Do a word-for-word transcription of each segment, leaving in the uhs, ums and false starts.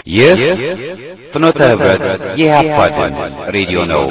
ይህ ፍኖተ ህብረት የኢህአፓ ድምፅ ሬዲዮ ነው።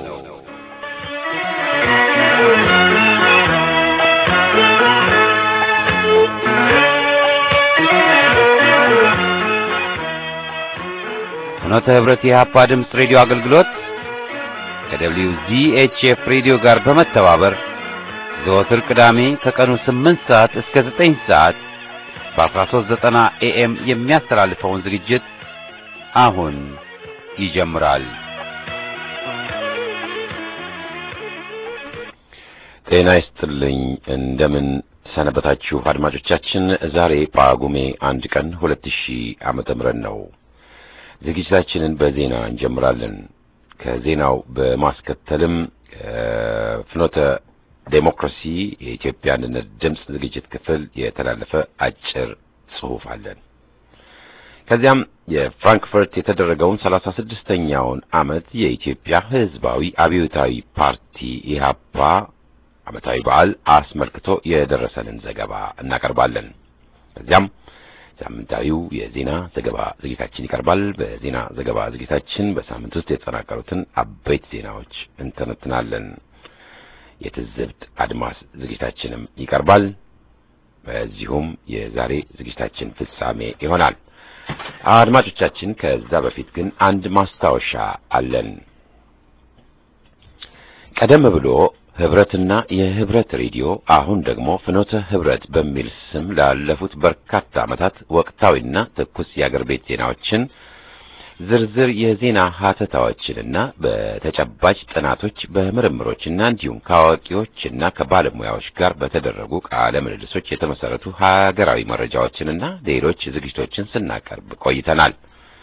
ፍኖተ ህብረት የኢህአፓ ድምፅ ሬዲዮ አገልግሎት ከደብሊው ዚ ኤች ኤፍ ሬዲዮ ጋር በመተባበር ዘወትር ቅዳሜ ከቀኑ ስምንት ሰዓት እስከ ዘጠኝ ሰዓት በ1390 ኤኤም የሚያስተላልፈውን ዝግጅት አሁን ይጀምራል። ጤና ይስጥልኝ። እንደምን ሰነበታችሁ አድማጮቻችን? ዛሬ ጳጉሜ አንድ ቀን ሁለት ሺህ ዓመተ ምህረት ነው። ዝግጅታችንን በዜና እንጀምራለን። ከዜናው በማስከተልም ፍኖተ ዴሞክራሲ የኢትዮጵያ አንድነት ድምፅ ዝግጅት ክፍል የተላለፈ አጭር ጽሑፍ አለን። ከዚያም የፍራንክፈርት የተደረገውን ሰላሳ ስድስተኛውን ዓመት የኢትዮጵያ ሕዝባዊ አብዮታዊ ፓርቲ ኢህአፓ ዓመታዊ በዓል አስመልክቶ የደረሰንን ዘገባ እናቀርባለን። ከዚያም ሳምንታዊው የዜና ዘገባ ዝግጅታችን ይቀርባል። በዜና ዘገባ ዝግጅታችን በሳምንት ውስጥ የተጠናቀሩትን አበይት ዜናዎች እንተነትናለን። የትዝብት አድማስ ዝግጅታችንም ይቀርባል። በዚሁም የዛሬ ዝግጅታችን ፍጻሜ ይሆናል። አድማጮቻችን፣ ከዛ በፊት ግን አንድ ማስታወሻ አለን። ቀደም ብሎ ህብረትና የህብረት ሬዲዮ አሁን ደግሞ ፍኖተ ህብረት በሚል ስም ላለፉት በርካታ ዓመታት ወቅታዊና ትኩስ የአገር ቤት ዜናዎችን፣ ዝርዝር የዜና ሀተታዎችንና በተጨባጭ ጥናቶች በምርምሮችና እንዲሁም ከአዋቂዎችና ከባለሙያዎች ጋር በተደረጉ ቃለ ምልልሶች የተመሰረቱ ሀገራዊ መረጃዎችንና ሌሎች ዝግጅቶችን ስናቀርብ ቆይተናል።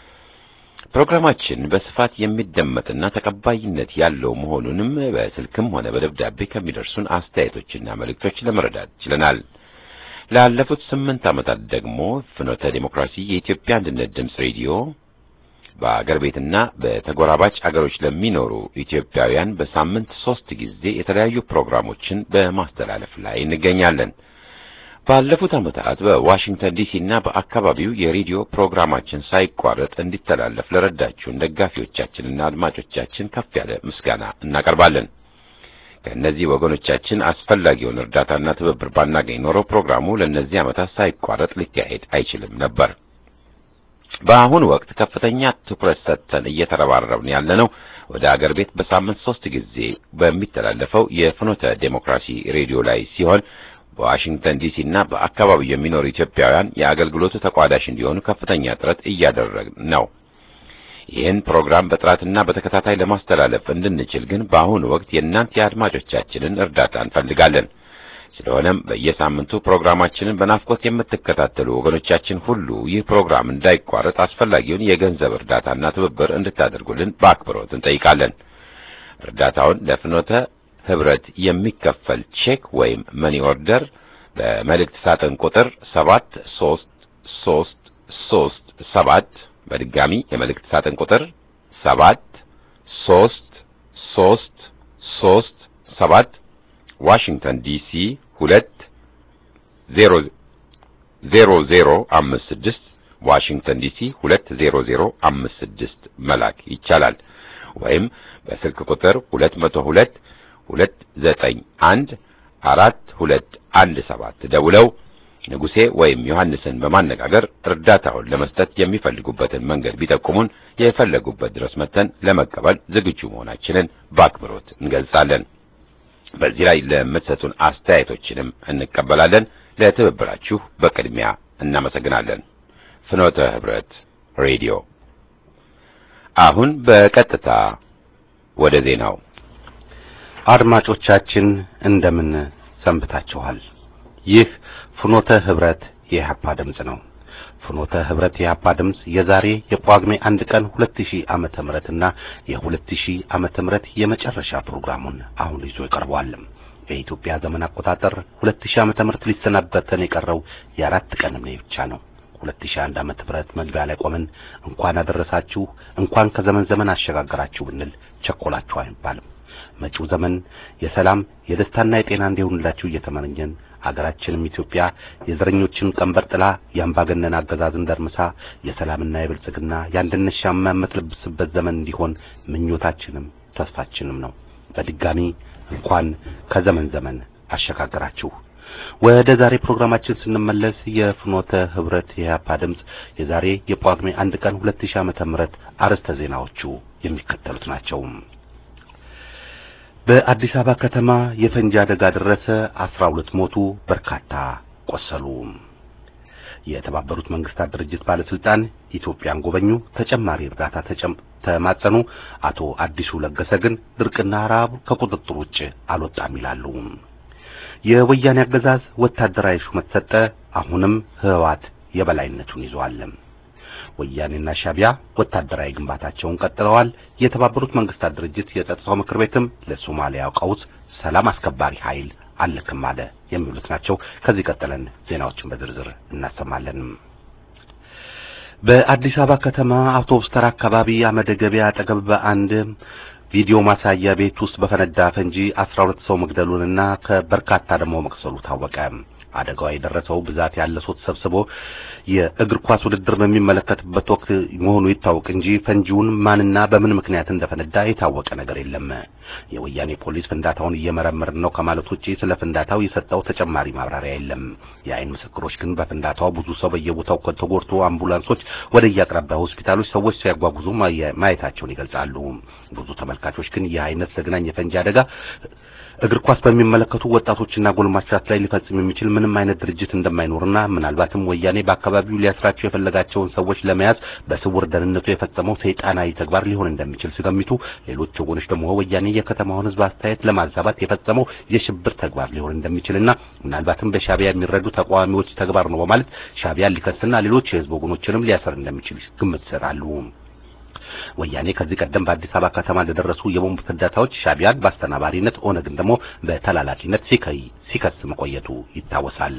ፕሮግራማችን በስፋት የሚደመጥና ተቀባይነት ያለው መሆኑንም በስልክም ሆነ በደብዳቤ ከሚደርሱን አስተያየቶችና መልእክቶች ለመረዳት ችለናል። ላለፉት ስምንት ዓመታት ደግሞ ፍኖተ ዴሞክራሲ የኢትዮጵያ አንድነት ድምፅ ሬዲዮ በአገር ቤትና በተጎራባች አገሮች ለሚኖሩ ኢትዮጵያውያን በሳምንት ሶስት ጊዜ የተለያዩ ፕሮግራሞችን በማስተላለፍ ላይ እንገኛለን። ባለፉት ዓመታት በዋሽንግተን ዲሲ እና በአካባቢው የሬዲዮ ፕሮግራማችን ሳይቋረጥ እንዲተላለፍ ለረዳችሁን ደጋፊዎቻችንና አድማጮቻችን ከፍ ያለ ምስጋና እናቀርባለን። ከእነዚህ ወገኖቻችን አስፈላጊውን እርዳታና ትብብር ባናገኝ ኖሮ ፕሮግራሙ ለእነዚህ ዓመታት ሳይቋረጥ ሊካሄድ አይችልም ነበር። በአሁኑ ወቅት ከፍተኛ ትኩረት ሰጥተን እየተረባረብን ያለነው ወደ አገር ቤት በሳምንት ሶስት ጊዜ በሚተላለፈው የፍኖተ ዴሞክራሲ ሬዲዮ ላይ ሲሆን በዋሽንግተን ዲሲ እና በአካባቢው የሚኖሩ ኢትዮጵያውያን የአገልግሎቱ ተቋዳሽ እንዲሆኑ ከፍተኛ ጥረት እያደረግን ነው። ይህን ፕሮግራም በጥራትና በተከታታይ ለማስተላለፍ እንድንችል ግን በአሁኑ ወቅት የእናንተ የአድማጮቻችንን እርዳታ እንፈልጋለን። ስለሆነም በየሳምንቱ ፕሮግራማችንን በናፍቆት የምትከታተሉ ወገኖቻችን ሁሉ ይህ ፕሮግራም እንዳይቋረጥ አስፈላጊውን የገንዘብ እርዳታና ትብብር እንድታደርጉልን በአክብሮት እንጠይቃለን። እርዳታውን ለፍኖተ ህብረት የሚከፈል ቼክ ወይም መኒ ኦርደር በመልእክት ሳጥን ቁጥር ሰባት ሶስት ሶስት ሶስት ሰባት በድጋሚ የመልእክት ሳጥን ቁጥር ሰባት ሶስት ሶስት ሶስት ሰባት ዋሽንግተን ዲሲ ሁለት ዜሮ ዜሮ ዜሮ አምስት ስድስት ዋሽንግተን ዲሲ ሁለት ዜሮ ዜሮ አምስት ስድስት መላክ ይቻላል። ወይም በስልክ ቁጥር ሁለት መቶ ሁለት ሁለት ዘጠኝ አንድ አራት ሁለት አንድ ሰባት ደውለው ንጉሴ ወይም ዮሐንስን በማነጋገር እርዳታውን ለመስጠት የሚፈልጉበትን መንገድ ቢጠቁሙን የፈለጉበት ድረስ መተን ለመቀበል ዝግጁ መሆናችንን በአክብሮት እንገልጻለን። በዚህ ላይ ለምትሰጡን አስተያየቶችንም እንቀበላለን። ለትብብራችሁ በቅድሚያ እናመሰግናለን። ፍኖተ ህብረት ሬዲዮ። አሁን በቀጥታ ወደ ዜናው። አድማጮቻችን እንደምን ሰንብታችኋል? ይህ ፍኖተ ህብረት የኢህአፓ ድምፅ ነው። ፍኖተ ህብረት የኢህአፓ ድምፅ የዛሬ የጳጉሜ አንድ ቀን ሁለት ሺህ ዓመተ ምህረትና የሁለት ሺህ ዓመተ ምህረት የመጨረሻ ፕሮግራሙን አሁን ይዞ ይቀርባል። በኢትዮጵያ ዘመን አቆጣጠር ሁለት ሺህ ዓመተ ምህረት ሊሰናበተን የቀረው የአራት ቀን ብቻ ነው። ሁለት ሺህ አንድ ዓመተ ምህረት መግቢያ ላይ ቆመን እንኳን አደረሳችሁ እንኳን ከዘመን ዘመን አሸጋገራችሁ ብንል ቸኮላችሁ አይባልም። መጪው ዘመን የሰላም የደስታና የጤና እንዲሆንላችሁ እየተመኘን አገራችንም ኢትዮጵያ የዘረኞችን ቀንበር ጥላ ያምባገነን አገዛዝን ደርምሳ የሰላምና የብልጽግና የአንድነት ሻማ የምትለብስበት ዘመን እንዲሆን ምኞታችንም ተስፋችንም ነው። በድጋሚ እንኳን ከዘመን ዘመን አሸጋግራችሁ። ወደ ዛሬ ፕሮግራማችን ስንመለስ የፍኖተ ህብረት የኢህአፓ ድምጽ የዛሬ የጳጉሜ አንድ ቀን ሁለት ሺህ ዓመተ ምህረት አርዕስተ ዜናዎቹ የሚከተሉት ናቸው። በአዲስ አበባ ከተማ የፈንጂ አደጋ ደረሰ፣ አስራ ሁለት ሞቱ፣ በርካታ ቆሰሉ። የተባበሩት መንግስታት ድርጅት ባለስልጣን ኢትዮጵያን ጎበኙ፣ ተጨማሪ እርዳታ ተማጸኑ። አቶ አዲሱ ለገሰ ግን ድርቅና ረሃብ ከቁጥጥር ውጭ አልወጣም ይላሉ። የወያኔ አገዛዝ ወታደራዊ ሹመት ሰጠ፣ አሁንም ህወሓት የበላይነቱን ይዟል። ወያኔና ሻቢያ ወታደራዊ ግንባታቸውን ቀጥለዋል። የተባበሩት መንግስታት ድርጅት የጸጥታው ምክር ቤትም ለሶማሊያ ቀውስ ሰላም አስከባሪ ኃይል አልክም አለ የሚሉት ናቸው። ከዚህ ቀጥለን ዜናዎችን በዝርዝር እናሰማለን። በአዲስ አበባ ከተማ አውቶቡስ ተራ አካባቢ አመደ ገበያ አጠገብ በአንድ ቪዲዮ ማሳያ ቤት ውስጥ በፈነዳ ፈንጂ አስራ ሁለት ሰው መግደሉንና ከበርካታ ደግሞ መቁሰሉ ታወቀ። አደጋው የደረሰው ብዛት ያለ ሰው ተሰብስቦ የእግር ኳስ ውድድር በሚመለከትበት ወቅት መሆኑ ይታወቅ እንጂ ፈንጂውን ማንና በምን ምክንያት እንደፈነዳ የታወቀ ነገር የለም። የወያኔ ፖሊስ ፍንዳታውን እየመረመረ ነው ከማለት ውጪ ስለ ፍንዳታው የሰጠው ተጨማሪ ማብራሪያ የለም። የአይን ምስክሮች ግን በፍንዳታው ብዙ ሰው በየቦታው ተጎድቶ አምቡላንሶች ወደ የአቅራቢያ ሆስፒታሎች ሰዎች ሲያጓጉዙ ማየታቸውን ይገልጻሉ። ብዙ ተመልካቾች ግን ይህ አይነት ዘግናኝ የፈንጂ አደጋ እግር ኳስ በሚመለከቱ ወጣቶችና ጎልማሶች ላይ ሊፈጽም የሚችል ምንም አይነት ድርጅት እንደማይኖርና ምናልባትም ወያኔ በአካባቢው ሊያስራቸው የፈለጋቸውን ሰዎች ለመያዝ በስውር ደህንነቱ የፈጸመው ሰይጣናዊ ተግባር ሊሆን እንደሚችል ሲገምቱ፣ ሌሎች ወገኖች ደግሞ ወያኔ የከተማውን ሕዝብ አስተያየት ለማዛባት የፈጸመው የሽብር ተግባር ሊሆን እንደሚችልና ምናልባትም በሻቢያ የሚረዱ ተቃዋሚዎች ተግባር ነው በማለት ሻቢያ ሊከስና ሌሎች የሕዝብ ወገኖችንም ሊያሰር እንደሚችል ግምት ይሰጣሉ። ወያኔ ከዚህ ቀደም በአዲስ አበባ ከተማ ለደረሱ የቦምብ ፍንዳታዎች ሻቢያን በአስተናባሪነት ኦነግን ደግሞ በተላላኪነት ሲከይ ሲከስ መቆየቱ ይታወሳል።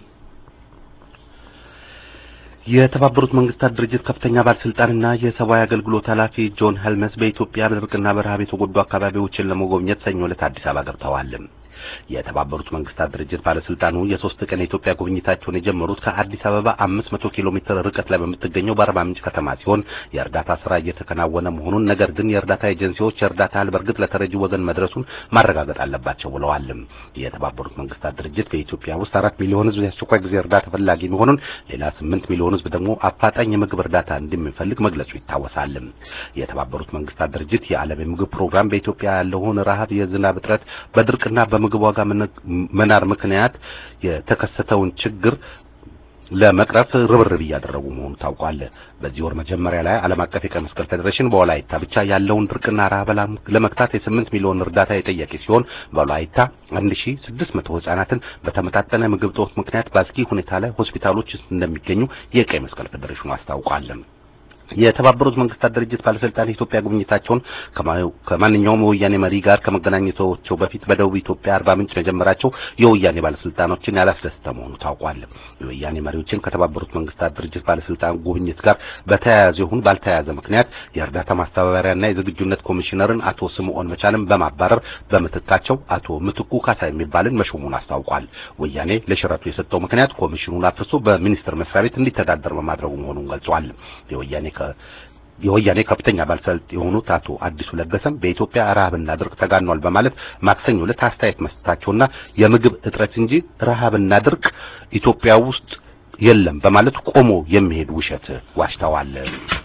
የተባበሩት መንግስታት ድርጅት ከፍተኛ ባለስልጣንና የሰብአዊ አገልግሎት ኃላፊ ጆን ሄልመስ በኢትዮጵያ በድርቅና በረሃብ የተጎዱ አካባቢዎችን ለመጎብኘት ሰኞ ዕለት አዲስ አበባ ገብተዋል። የተባበሩት መንግስታት ድርጅት ባለስልጣኑ የሶስት ቀን የኢትዮጵያ ጉብኝታቸውን የጀመሩት ከአዲስ አበባ አምስት መቶ ኪሎ ሜትር ርቀት ላይ በምትገኘው በአርባ ምንጭ ከተማ ሲሆን የእርዳታ ስራ እየተከናወነ መሆኑን፣ ነገር ግን የእርዳታ ኤጀንሲዎች የእርዳታ እህል በእርግጥ ለተረጂ ወገን መድረሱን ማረጋገጥ አለባቸው ብለዋል። የተባበሩት መንግስታት ድርጅት በኢትዮጵያ ውስጥ አራት ሚሊዮን ህዝብ የአስቸኳይ ጊዜ እርዳታ ፈላጊ መሆኑን፣ ሌላ ስምንት ሚሊዮን ህዝብ ደግሞ አፋጣኝ የምግብ እርዳታ እንደሚፈልግ መግለጹ ይታወሳል። የተባበሩት መንግስታት ድርጅት የዓለም የምግብ ፕሮግራም በኢትዮጵያ ያለውን ረሃብ፣ የዝናብ እጥረት፣ በድርቅና በምግብ ዋጋ መናር ምክንያት የተከሰተውን ችግር ለመቅረፍ ርብርብ እያደረጉ መሆኑ ታውቋል። በዚህ ወር መጀመሪያ ላይ ዓለም አቀፍ የቀይ መስቀል ፌዴሬሽን በወላይታ ብቻ ያለውን ድርቅና ረሃብ ለመክታት የስምንት ሚሊዮን እርዳታ የጠየቀ ሲሆን በወላይታ አንድ ሺህ ስድስት መቶ ህጻናትን በተመጣጠነ ምግብ እጦት ምክንያት በአስጊ ሁኔታ ላይ ሆስፒታሎች ውስጥ እንደሚገኙ የቀይ መስቀል ፌዴሬሽኑ አስታውቋል። የተባበሩት መንግስታት ድርጅት ባለስልጣን ኢትዮጵያ ጉብኝታቸውን ከማንኛውም የወያኔ መሪ ጋር ከመገናኘታቸው በፊት በደቡብ ኢትዮጵያ አርባ ምንጭ መጀመራቸው የወያኔ ባለስልጣኖችን ያላስደሰተ መሆኑ ታውቋል። የወያኔ መሪዎችን ከተባበሩት መንግስታት ድርጅት ባለስልጣን ጉብኝት ጋር በተያያዘ ይሁን ባልተያያዘ ምክንያት የእርዳታ ማስተባበሪያና የዝግጁነት ኮሚሽነርን አቶ ስምዖን መቻልን በማባረር በምትካቸው አቶ ምትኩ ካሳ የሚባልን መሾሙን አስታውቋል። ወያኔ ለሽረቱ የሰጠው ምክንያት ኮሚሽኑን አፍርሶ በሚኒስትር መስሪያ ቤት እንዲተዳደር በማድረጉ መሆኑን ገልጿል። የወያኔ የወያኔ ከፍተኛ ባለስልጣን የሆኑት አቶ አዲሱ ለገሰም በኢትዮጵያ ረሃብና ድርቅ ተጋኗል በማለት ማክሰኞ ዕለት አስተያየት መስጠታቸውና የምግብ እጥረት እንጂ ረሃብና ድርቅ ኢትዮጵያ ውስጥ የለም በማለት ቆሞ የሚሄድ ውሸት ዋሽተዋል።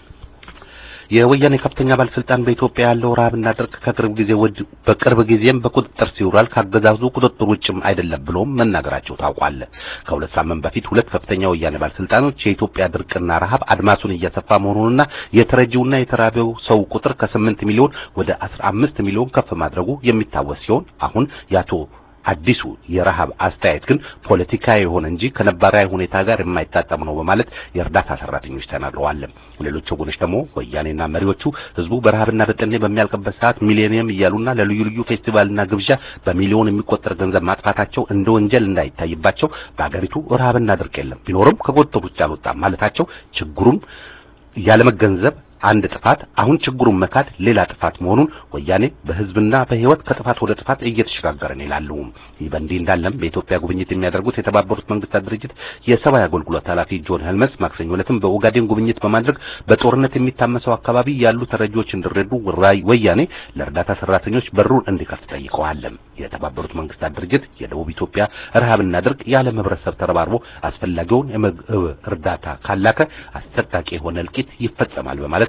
የወያኔ ከፍተኛ ባለስልጣን በኢትዮጵያ ያለው ረሃብና ድርቅ ከቅርብ ጊዜ ወዲህ በቅርብ ጊዜም በቁጥጥር ሲውራል ካገዛዙ ቁጥጥር ውጭም አይደለም ብሎም መናገራቸው ታውቋል። ከሁለት ሳምንት በፊት ሁለት ከፍተኛ ወያኔ ባለስልጣኖች የኢትዮጵያ ድርቅና ረሃብ አድማሱን እያሰፋ መሆኑንና የተረጂውና የተራበው ሰው ቁጥር ከስምንት ሚሊዮን ወደ አስራ አምስት ሚሊዮን ከፍ ማድረጉ የሚታወስ ሲሆን አሁን ያቶ አዲሱ የረሃብ አስተያየት ግን ፖለቲካዊ የሆነ እንጂ ከነባራዊ ሁኔታ ጋር የማይጣጣም ነው በማለት የእርዳታ ሰራተኞች ተናግረዋል። ሌሎች ወገኖች ደግሞ ወያኔና መሪዎቹ ህዝቡ በረሃብና በጠኔ በሚያልቅበት ሰዓት ሚሊዮኒየም እያሉና ለልዩ ልዩ ፌስቲቫልና ግብዣ በሚሊዮን የሚቆጠር ገንዘብ ማጥፋታቸው እንደ ወንጀል እንዳይታይባቸው በአገሪቱ ረሃብና ድርቅ የለም ቢኖርም ከቁጥጥር ውጭ አልወጣም ማለታቸው ችግሩን ያለመገንዘብ አንድ ጥፋት አሁን ችግሩን መካድ ሌላ ጥፋት መሆኑን ወያኔ በህዝብና በህይወት ከጥፋት ወደ ጥፋት እየተሸጋገረን ይላሉ። ይህ በእንዲህ እንዳለም በኢትዮጵያ ጉብኝት የሚያደርጉት የተባበሩት መንግስታት ድርጅት የሰብአዊ አገልግሎት ኃላፊ ጆን ሄልመስ ማክሰኞ ዕለትም በኦጋዴን ጉብኝት በማድረግ በጦርነት የሚታመሰው አካባቢ ያሉ ተረጂዎች እንዲረዱ ወያኔ ለእርዳታ ሰራተኞች በሩን እንዲከፍት ጠይቀዋል። የተባበሩት መንግስታት ድርጅት የደቡብ ኢትዮጵያ ረሃብና ድርቅ የዓለም ህብረተሰብ ተረባርቦ አስፈላጊውን የምግብ እርዳታ ካላከ አሰቃቂ የሆነ እልቂት ይፈጸማል በማለት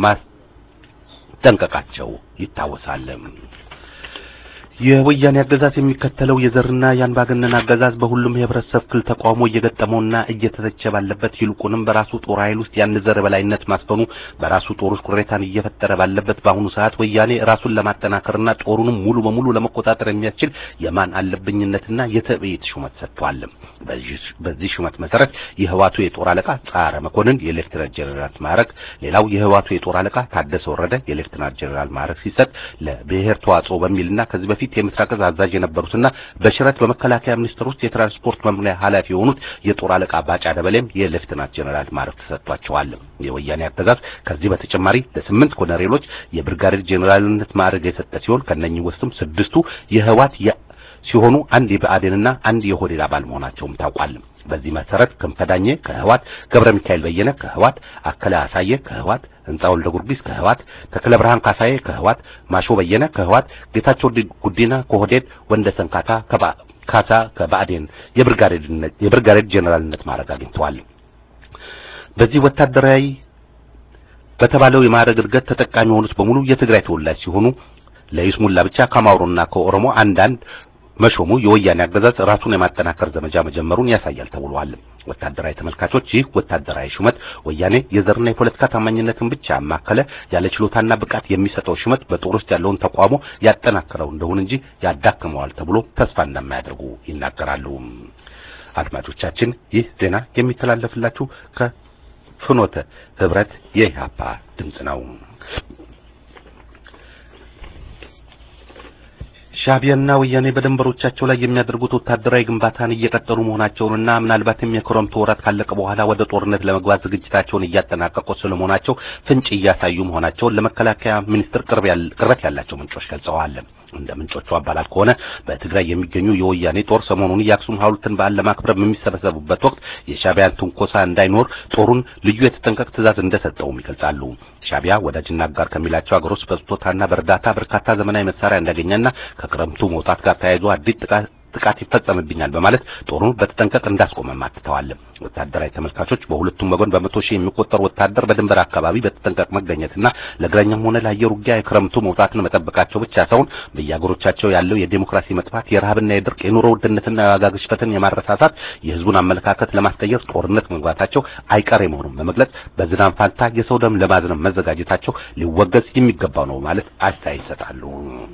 ማስጠንቀቃቸው ይታወሳል። የወያኔ አገዛዝ የሚከተለው የዘርና የአንባገነን አገዛዝ በሁሉም የህብረተሰብ ክፍል ተቋሞ እየገጠመውና እየተተቸ ባለበት ይልቁንም በራሱ ጦር ኃይል ውስጥ ያን ዘር በላይነት ማስፈኑ በራሱ ጦር ውስጥ ቅሬታን እየፈጠረ ባለበት በአሁኑ ሰዓት ወያኔ ራሱን ለማጠናከርና ጦሩንም ሙሉ በሙሉ ለመቆጣጠር የሚያስችል የማን አለብኝነትና የትዕቢት ሹመት ሰጥቷል። በዚህ ሹመት መሰረት የህዋቱ የጦር አለቃ ጻረ መኮንን የሌፍተናንት ጀነራል ማዕረግ፣ ሌላው የህዋቱ የጦር አለቃ ታደሰ ወረደ የሌፍተናንት ጀነራል ማዕረግ ሲሰጥ ለብሔር ተዋጽኦ በሚልና ከዚህ በፊት የምስራቅ እዝ አዛዥ የነበሩትና በሽረት በመከላከያ ሚኒስቴር ውስጥ የትራንስፖርት መምሪያ ኃላፊ የሆኑት የጦር አለቃ ባጫ ደበሌም የሌፍተናንት ጀነራል ማዕረግ ተሰጥቷቸዋል። የወያኔ አገዛዝ ከዚህ በተጨማሪ ለስምንት ኮሎኔሎች የብርጋዴር ጀነራልነት ማዕረግ የሰጠ ሲሆን ከነኚህ ውስጥም ስድስቱ የህዋት ሲሆኑ አንድ የብአዴንና አንድ የሆዴድ አባል መሆናቸውም ታውቋል። በዚህ መሰረት ክንፈዳኘ ከህዋት፣ ገብረ ሚካኤል በየነ ከህዋት፣ አከለ አሳየ ከህዋት፣ እንጻው ለጉርጊስ ከህዋት፣ ተክለ ብርሃን ካሳየ ከህዋት፣ ማሾ በየነ ከህዋት፣ ጌታቸው ጉዲና ከሆዴድ፣ ወንደሰን ካታ ካሳ ከብአዴን የብርጋዴርነት የብርጋዴር ጀነራልነት ማዕረግ አግኝተዋል። በዚህ ወታደራዊ በተባለው የማዕረግ እድገት ተጠቃሚ የሆኑት በሙሉ የትግራይ ተወላጅ ሲሆኑ ለይስሙላ ብቻ ከማውሮና ከኦሮሞ አንዳንድ መሾሙ የወያኔ አገዛዝ ራሱን የማጠናከር ዘመቻ መጀመሩን ያሳያል ተብሏል። ወታደራዊ ተመልካቾች ይህ ወታደራዊ ሹመት ወያኔ የዘርና የፖለቲካ ታማኝነትን ብቻ ማከለ ያለ ችሎታና ብቃት የሚሰጠው ሹመት በጦር ውስጥ ያለውን ተቋሞ ያጠናከረው እንደሆነ እንጂ ያዳክመዋል ተብሎ ተስፋ እንደማያደርጉ ይናገራሉ። አድማጮቻችን ይህ ዜና የሚተላለፍላችሁ ከፍኖተ ህብረት የኢሃፓ ድምጽ ነው። ሻቢያና ወያኔ በደንበሮቻቸው ላይ የሚያደርጉት ወታደራዊ ግንባታን እየቀጠሉ መሆናቸውንና ምናልባትም የክረምቱ ወራት ካለቀ በኋላ ወደ ጦርነት ለመግባት ዝግጅታቸውን እያጠናቀቁ ስለመሆናቸው ፍንጭ እያሳዩ መሆናቸውን ለመከላከያ ሚኒስቴር ቅርበት ያላቸው ምንጮች ገልጸዋል። እንደ ምንጮቹ አባላት ከሆነ በትግራይ የሚገኙ የወያኔ ጦር ሰሞኑን የአክሱም ሐውልትን በዓል ለማክበር በሚሰበሰቡበት ወቅት የሻቢያን ትንኮሳ እንዳይኖር ጦሩን ልዩ የተጠንቀቅ ትዕዛዝ እንደሰጠውም ይገልጻሉ። ሻቢያ ወዳጅና አጋር ከሚላቸው አገሮች በስጦታና በእርዳታ በርካታ ዘመናዊ መሳሪያ እንዳገኘና ከክረምቱ መውጣት ጋር ተያይዞ አዲስ ጥቃት ጥቃት ይፈጸምብኛል በማለት ጦሩን በተጠንቀቅ እንዳስቆመ ማጥተዋል። ወታደራዊ ተመልካቾች በሁለቱም ወገን በመቶ ሺህ የሚቆጠር ወታደር በድንበር አካባቢ በተጠንቀቅ መገኘትና ለእግረኛም ሆነ ለአየር ውጊያ የክረምቱ መውጣትን መጠበቃቸው ብቻ ሳይሆን በየአገሮቻቸው ያለው የዲሞክራሲ መጥፋት፣ የረሃብና የድርቅ፣ የኑሮ ውድነትና የዋጋ ግሽበትን የማረሳሳት የህዝቡን አመለካከት ለማስቀየር ጦርነት መግባታቸው አይቀሬ መሆኑን በመግለጽ በዝናብ ፋንታ የሰው ደም ለማዝነብ መዘጋጀታቸው ሊወገዝ የሚገባው ነው ማለት አስተያየት ይሰጣሉ።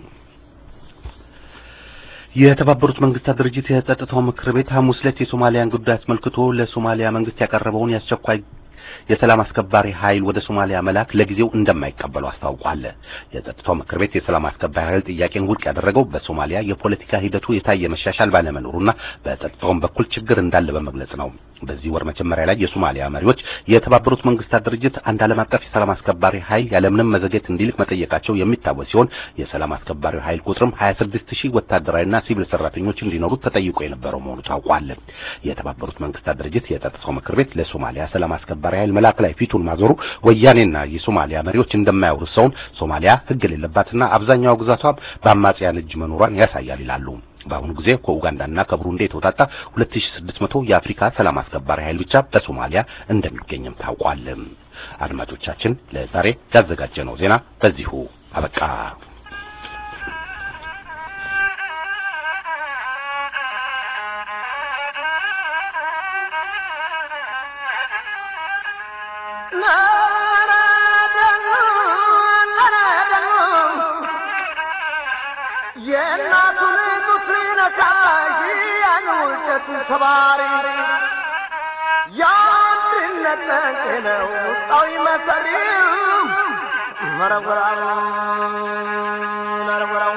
የተባበሩት መንግስታት ድርጅት የጸጥታው ምክር ቤት ሐሙስ ዕለት የሶማሊያን ጉዳይ አስመልክቶ ለሶማሊያ መንግስት ያቀረበውን የአስቸኳይ የሰላም አስከባሪ ኃይል ወደ ሶማሊያ መላክ ለጊዜው እንደማይቀበሉ አስታውቋል። የጸጥታው ምክር ቤት የሰላም አስከባሪ ኃይል ጥያቄን ውድቅ ያደረገው በሶማሊያ የፖለቲካ ሂደቱ የታየ መሻሻል ባለመኖሩና በጸጥታው በኩል ችግር እንዳለ በመግለጽ ነው። በዚህ ወር መጀመሪያ ላይ የሶማሊያ መሪዎች የተባበሩት መንግስታት ድርጅት አንድ ዓለም አቀፍ የሰላም አስከባሪ ኃይል ያለምንም መዘግየት እንዲልክ መጠየቃቸው የሚታወስ ሲሆን የሰላም አስከባሪው ኃይል ቁጥርም ሀያ ስድስት ሺህ ወታደራዊና ሲቪል ሰራተኞች እንዲኖሩት ተጠይቆ የነበረው መሆኑ ታውቋል። የተባበሩት መንግስታት ድርጅት የጸጥታው ምክር ቤት ለሶማሊያ ሰላም አስከባሪ ኃይል መላክ ላይ ፊቱን ማዞሩ ወያኔና የሶማሊያ መሪዎች እንደማያወሩ ሰውን ሶማሊያ ህግ የሌለባትና አብዛኛው ግዛቷ በአማጽያን እጅ መኖሯን ያሳያል ይላሉ። በአሁኑ ጊዜ ከኡጋንዳና ከብሩንዲ የተወጣጣ ሁለት ሺህ ስድስት መቶ የአፍሪካ ሰላም አስከባሪ ኃይል ብቻ በሶማሊያ እንደሚገኝም ታውቋል። አድማጮቻችን ለዛሬ ያዘጋጀነው ዜና በዚሁ አበቃ። ሰባሪ ያንድነት ነው ጣይ መሰሪ መረወራው መረወራው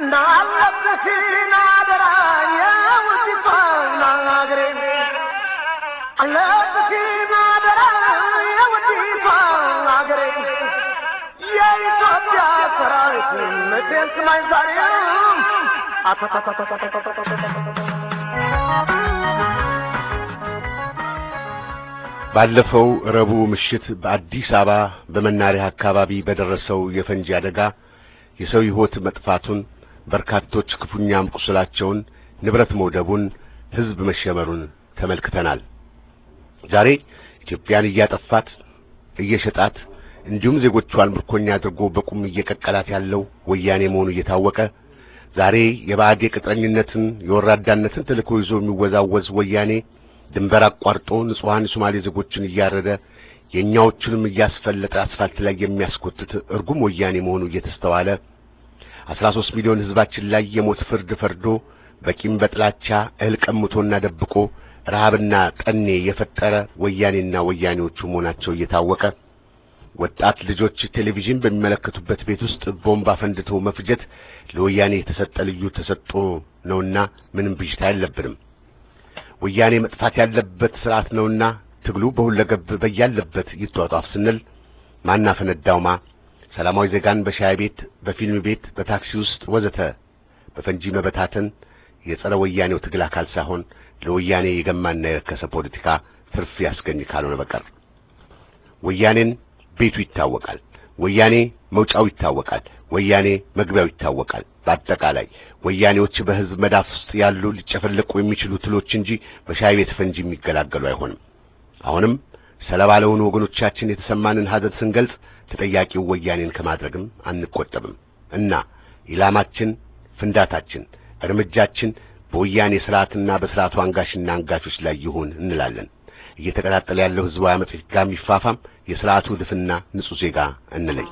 ናለብሽን አደራ የውዲቷን አገሬ አለብሽን አደራ የውዲቷን አገሬ የኢትዮጵያ ሰራዊት ምድር ስማኝ ዛሬ ባለፈው ረቡዕ ምሽት በአዲስ አበባ በመናሪያ አካባቢ በደረሰው የፈንጂ አደጋ የሰው ሕይወት መጥፋቱን በርካቶች ክፉኛ መቁሰላቸውን ንብረት መውደቡን ሕዝብ መሸመሩን ተመልክተናል። ዛሬ ኢትዮጵያን እያጠፋት እየሸጣት እንዲሁም ዜጎቿን ምርኮኛ አድርጎ በቁም እየቀቀላት ያለው ወያኔ መሆኑ እየታወቀ ዛሬ የባዕድ ቅጥረኝነትን የወራዳነትን ተልዕኮ ይዞ የሚወዛወዝ ወያኔ ድንበር አቋርጦ ንጹሃን ሶማሌ ዜጎችን እያረደ የኛዎቹንም እያስፈለጠ አስፋልት ላይ የሚያስቆጥት እርጉም ወያኔ መሆኑ እየተስተዋለ አስራ ሦስት ሚሊዮን ሕዝባችን ላይ የሞት ፍርድ ፈርዶ በቂም በጥላቻ እህል ቀምቶና ደብቆ ረሃብና ጠኔ የፈጠረ ወያኔና ወያኔዎቹ መሆናቸው እየታወቀ ወጣት ልጆች ቴሌቪዥን በሚመለከቱበት ቤት ውስጥ ቦምብ አፈንድቶ መፍጀት ለወያኔ የተሰጠ ልዩ ተሰጥቶ ነውና ምንም ብዥታ የለብንም። ወያኔ መጥፋት ያለበት ስርዓት ነውና ትግሉ በሁለገብ በያለበት ይጧጧፍ ስንል ማናፈነዳውማ ሰላማዊ ዜጋን በሻይ ቤት በፊልም ቤት በታክሲ ውስጥ ወዘተ በፈንጂ መበታተን የጸረ ወያኔው ትግል አካል ሳይሆን ለወያኔ የገማና የረከሰ ፖለቲካ ትርፍ ያስገኝ ካልሆነ በቀር ወያኔን ቤቱ ይታወቃል፣ ወያኔ መውጫው ይታወቃል፣ ወያኔ መግቢያው ይታወቃል። በአጠቃላይ ወያኔዎች በህዝብ መዳፍ ውስጥ ያሉ ሊጨፈለቁ የሚችሉ ትሎች እንጂ በሻይ ቤት ፈንጂ የሚገላገሉ አይሆንም። አሁንም ሰለባ ለሆኑ ወገኖቻችን የተሰማንን ሐዘን ስንገልጽ ተጠያቂው ወያኔን ከማድረግም አንቆጠብም እና ኢላማችን ፍንዳታችን እርምጃችን በወያኔ ስርዓትና በስርዓቱ አንጋሽና አንጋቾች ላይ ይሁን እንላለን። እየተቀጣጠለ ያለው ህዝባዊ አመጽ ጋም ይፋፋም፣ የስርዓቱ ድፍና ንጹህ ዜጋ እንለይ።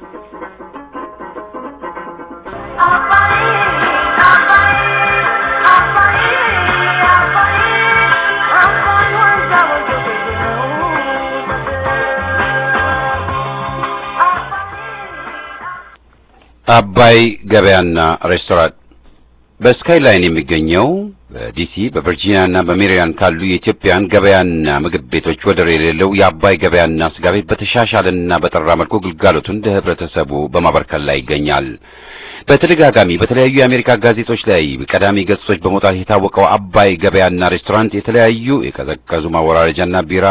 አባይ ገበያና ሬስቶራንት በስካይላይን የሚገኘው በዲሲ በቨርጂኒያና በሜሪላንድ ካሉ የኢትዮጵያን ገበያና ምግብ ቤቶች ወደር የሌለው የአባይ ገበያና ስጋ ቤት በተሻሻለና በጠራ መልኩ ግልጋሎቱን ለህብረተሰቡ በማበርከት ላይ ይገኛል። በተደጋጋሚ በተለያዩ የአሜሪካ ጋዜጦች ላይ ቀዳሚ ገጾች በመውጣት የታወቀው አባይ ገበያና ሬስቶራንት የተለያዩ የቀዘቀዙ ማወራረጃና ቢራ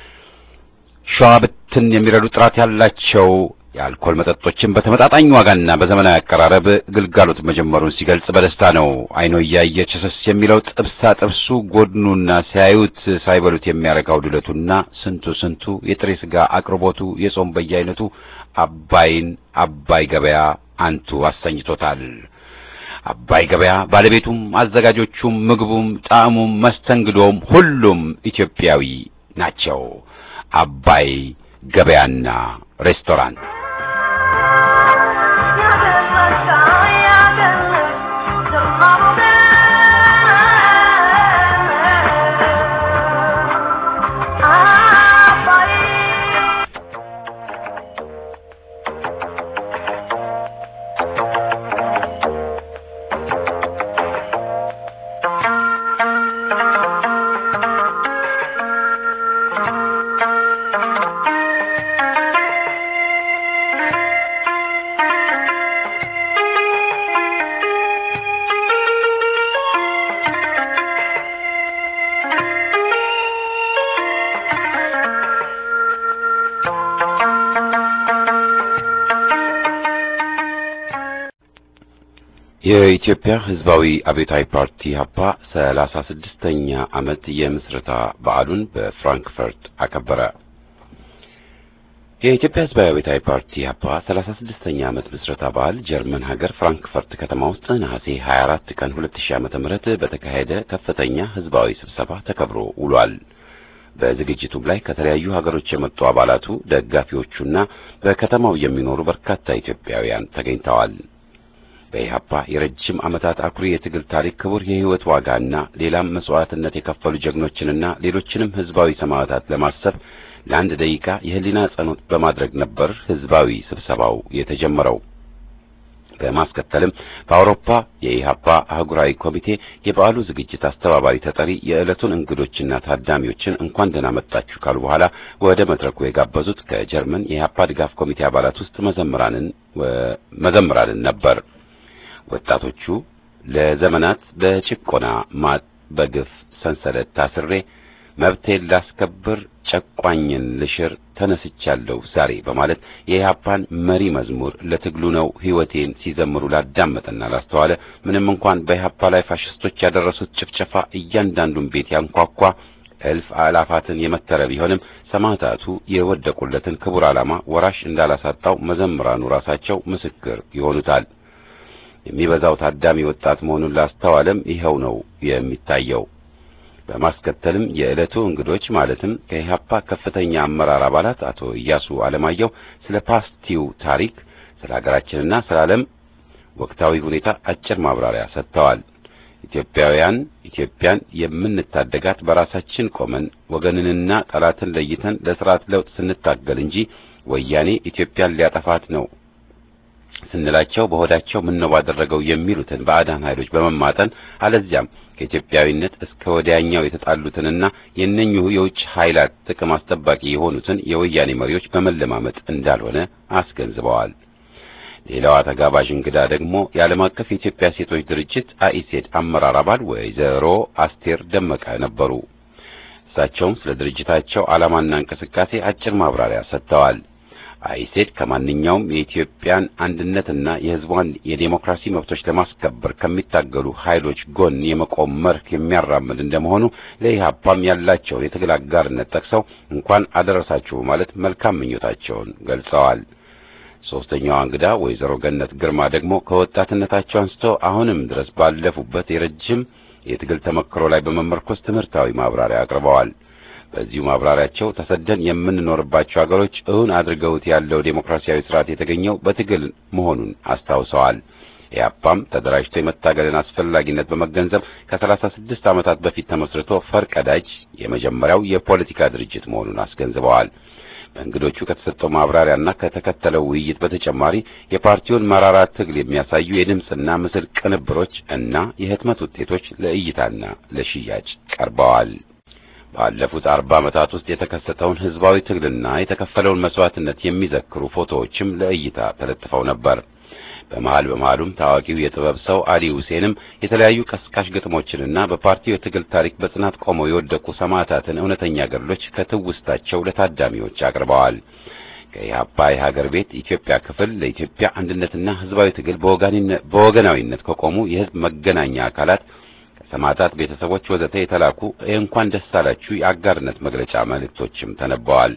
ሸዋብትን የሚረዱ ጥራት ያላቸው የአልኮል መጠጦችን በተመጣጣኝ ዋጋና በዘመናዊ አቀራረብ ግልጋሎት መጀመሩን ሲገልጽ በደስታ ነው። አይኖ ያየ ቸሰስ የሚለው ጥብሳ ጥብሱ ጎድኑና ሲያዩት ሳይበሉት የሚያረጋው ድለቱና ስንቱ ስንቱ የጥሬ ስጋ አቅርቦቱ የጾም በየአይነቱ አባይን አባይ ገበያ አንቱ አሰኝቶታል። አባይ ገበያ ባለቤቱም አዘጋጆቹም ምግቡም ጣዕሙም መስተንግዶም ሁሉም ኢትዮጵያዊ ናቸው። አባይ ገበያና ሬስቶራንት የኢትዮጵያ ሕዝባዊ አብዮታዊ ፓርቲ ኢህአፓ ሰላሳ ስድስተኛ ዓመት የምስረታ በዓሉን በፍራንክፈርት አከበረ። የኢትዮጵያ ሕዝባዊ አብዮታዊ ፓርቲ ኢህአፓ ሰላሳ ስድስተኛ ዓመት ምስረታ በዓል ጀርመን ሀገር ፍራንክፈርት ከተማ ውስጥ ነሐሴ ሀያ አራት ቀን ሁለት ሺህ ዓመተ ምህረት በተካሄደ ከፍተኛ ሕዝባዊ ስብሰባ ተከብሮ ውሏል። በዝግጅቱም ላይ ከተለያዩ ሀገሮች የመጡ አባላቱ፣ ደጋፊዎቹና በከተማው የሚኖሩ በርካታ ኢትዮጵያውያን ተገኝተዋል። በኢህአፓ የረጅም ዓመታት አኩሪ የትግል ታሪክ ክቡር የህይወት ዋጋና ሌላም መስዋዕትነት የከፈሉ ጀግኖችንና ሌሎችንም ህዝባዊ ሰማዕታት ለማሰብ ለአንድ ደቂቃ የህሊና ጸሎት በማድረግ ነበር ህዝባዊ ስብሰባው የተጀመረው። በማስከተልም በአውሮፓ የኢሃፓ አህጉራዊ ኮሚቴ የበዓሉ ዝግጅት አስተባባሪ ተጠሪ የዕለቱን እንግዶችና ታዳሚዎችን እንኳን ደህና መጣችሁ ካሉ በኋላ ወደ መድረኩ የጋበዙት ከጀርመን የኢሃፓ ድጋፍ ኮሚቴ አባላት ውስጥ መዘምራንን መዘምራንን ነበር። ወጣቶቹ ለዘመናት በጭቆና ማጥ በግፍ ሰንሰለት ታስሬ መብቴን ላስከብር ጨቋኝን ልሽር ተነስቻለሁ ዛሬ በማለት የኢሃፓን መሪ መዝሙር ለትግሉ ነው ሕይወቴን ሲዘምሩ ላዳመጠና ላስተዋለ ምንም እንኳን በኢሃፓ ላይ ፋሽስቶች ያደረሱት ጭፍጨፋ እያንዳንዱን ቤት ያንኳኳ እልፍ አላፋትን የመተረ ቢሆንም ሰማዕታቱ የወደቁለትን ክቡር ዓላማ ወራሽ እንዳላሳጣው መዘምራኑ ራሳቸው ምስክር ይሆኑታል። የሚበዛው ታዳሚ ወጣት መሆኑን ላስተዋለም ይኸው ነው የሚታየው። በማስከተልም የዕለቱ እንግዶች ማለትም ከኢሃፓ ከፍተኛ አመራር አባላት አቶ ኢያሱ አለማየሁ ስለ ፓርቲው ታሪክ፣ ስለ ሀገራችንና ስለ ዓለም ወቅታዊ ሁኔታ አጭር ማብራሪያ ሰጥተዋል። ኢትዮጵያውያን ኢትዮጵያን የምንታደጋት በራሳችን ቆመን ወገንንና ጠላትን ለይተን ለሥርዓት ለውጥ ስንታገል እንጂ ወያኔ ኢትዮጵያን ሊያጠፋት ነው ስንላቸው በሆዳቸው ምን ነው ባደረገው የሚሉትን ባዕዳን ኃይሎች በመማጠን አለዚያም ከኢትዮጵያዊነት እስከ ወዲያኛው የተጣሉትንና የነኚሁ የውጭ ኃይላት ጥቅም አስጠባቂ የሆኑትን የወያኔ መሪዎች በመለማመጥ እንዳልሆነ አስገንዝበዋል። ሌላዋ ተጋባዥ እንግዳ ደግሞ የዓለም አቀፍ የኢትዮጵያ ሴቶች ድርጅት አኢሴድ አመራር አባል ወይዘሮ አስቴር ደመቀ ነበሩ። እሳቸውም ስለ ድርጅታቸው ዓላማና እንቅስቃሴ አጭር ማብራሪያ ሰጥተዋል። አኢሴድ ከማንኛውም የኢትዮጵያን አንድነትና የሕዝቧን የዴሞክራሲ መብቶች ለማስከበር ከሚታገሉ ኃይሎች ጎን የመቆም መርህ የሚያራምድ እንደመሆኑ ለኢሃፓም ያላቸውን የትግል አጋርነት ጠቅሰው እንኳን አደረሳችሁ ማለት መልካም ምኞታቸውን ገልጸዋል። ሶስተኛዋ እንግዳ ወይዘሮ ገነት ግርማ ደግሞ ከወጣትነታቸው አንስቶ አሁንም ድረስ ባለፉበት የረጅም የትግል ተመክሮ ላይ በመመርኮዝ ትምህርታዊ ማብራሪያ አቅርበዋል። በዚሁ ማብራሪያቸው ተሰደን የምንኖርባቸው ሀገሮች እውን አድርገውት ያለው ዴሞክራሲያዊ ስርዓት የተገኘው በትግል መሆኑን አስታውሰዋል። ኢሃፓም ተደራጅቶ የመታገልን አስፈላጊነት በመገንዘብ ከሰላሳ ስድስት ዓመታት በፊት ተመስርቶ ፈርቀዳጅ የመጀመሪያው የፖለቲካ ድርጅት መሆኑን አስገንዝበዋል። በእንግዶቹ ከተሰጠው ማብራሪያና ከተከተለው ውይይት በተጨማሪ የፓርቲውን መራራ ትግል የሚያሳዩ የድምጽና ምስል ቅንብሮች እና የህትመት ውጤቶች ለእይታና ለሽያጭ ቀርበዋል። ባለፉት አርባ ዓመታት ውስጥ የተከሰተውን ህዝባዊ ትግልና የተከፈለውን መስዋዕትነት የሚዘክሩ ፎቶዎችም ለእይታ ተለጥፈው ነበር። በመሃል በመሃሉም ታዋቂው የጥበብ ሰው አሊ ሁሴንም የተለያዩ ቀስቃሽ ግጥሞችንና በፓርቲው የትግል ታሪክ በጽናት ቆመው የወደቁ ሰማዕታትን እውነተኛ ገድሎች ከትውስታቸው ለታዳሚዎች አቅርበዋል። ከኢሃፓ የሀገር ቤት ኢትዮጵያ ክፍል ለኢትዮጵያ አንድነትና ህዝባዊ ትግል በወገናዊነት ከቆሙ የህዝብ መገናኛ አካላት ሰማዕታት ቤተሰቦች ወዘተ የተላኩ እንኳን ደስ አላችሁ የአጋርነት መግለጫ መልእክቶችም ተነበዋል።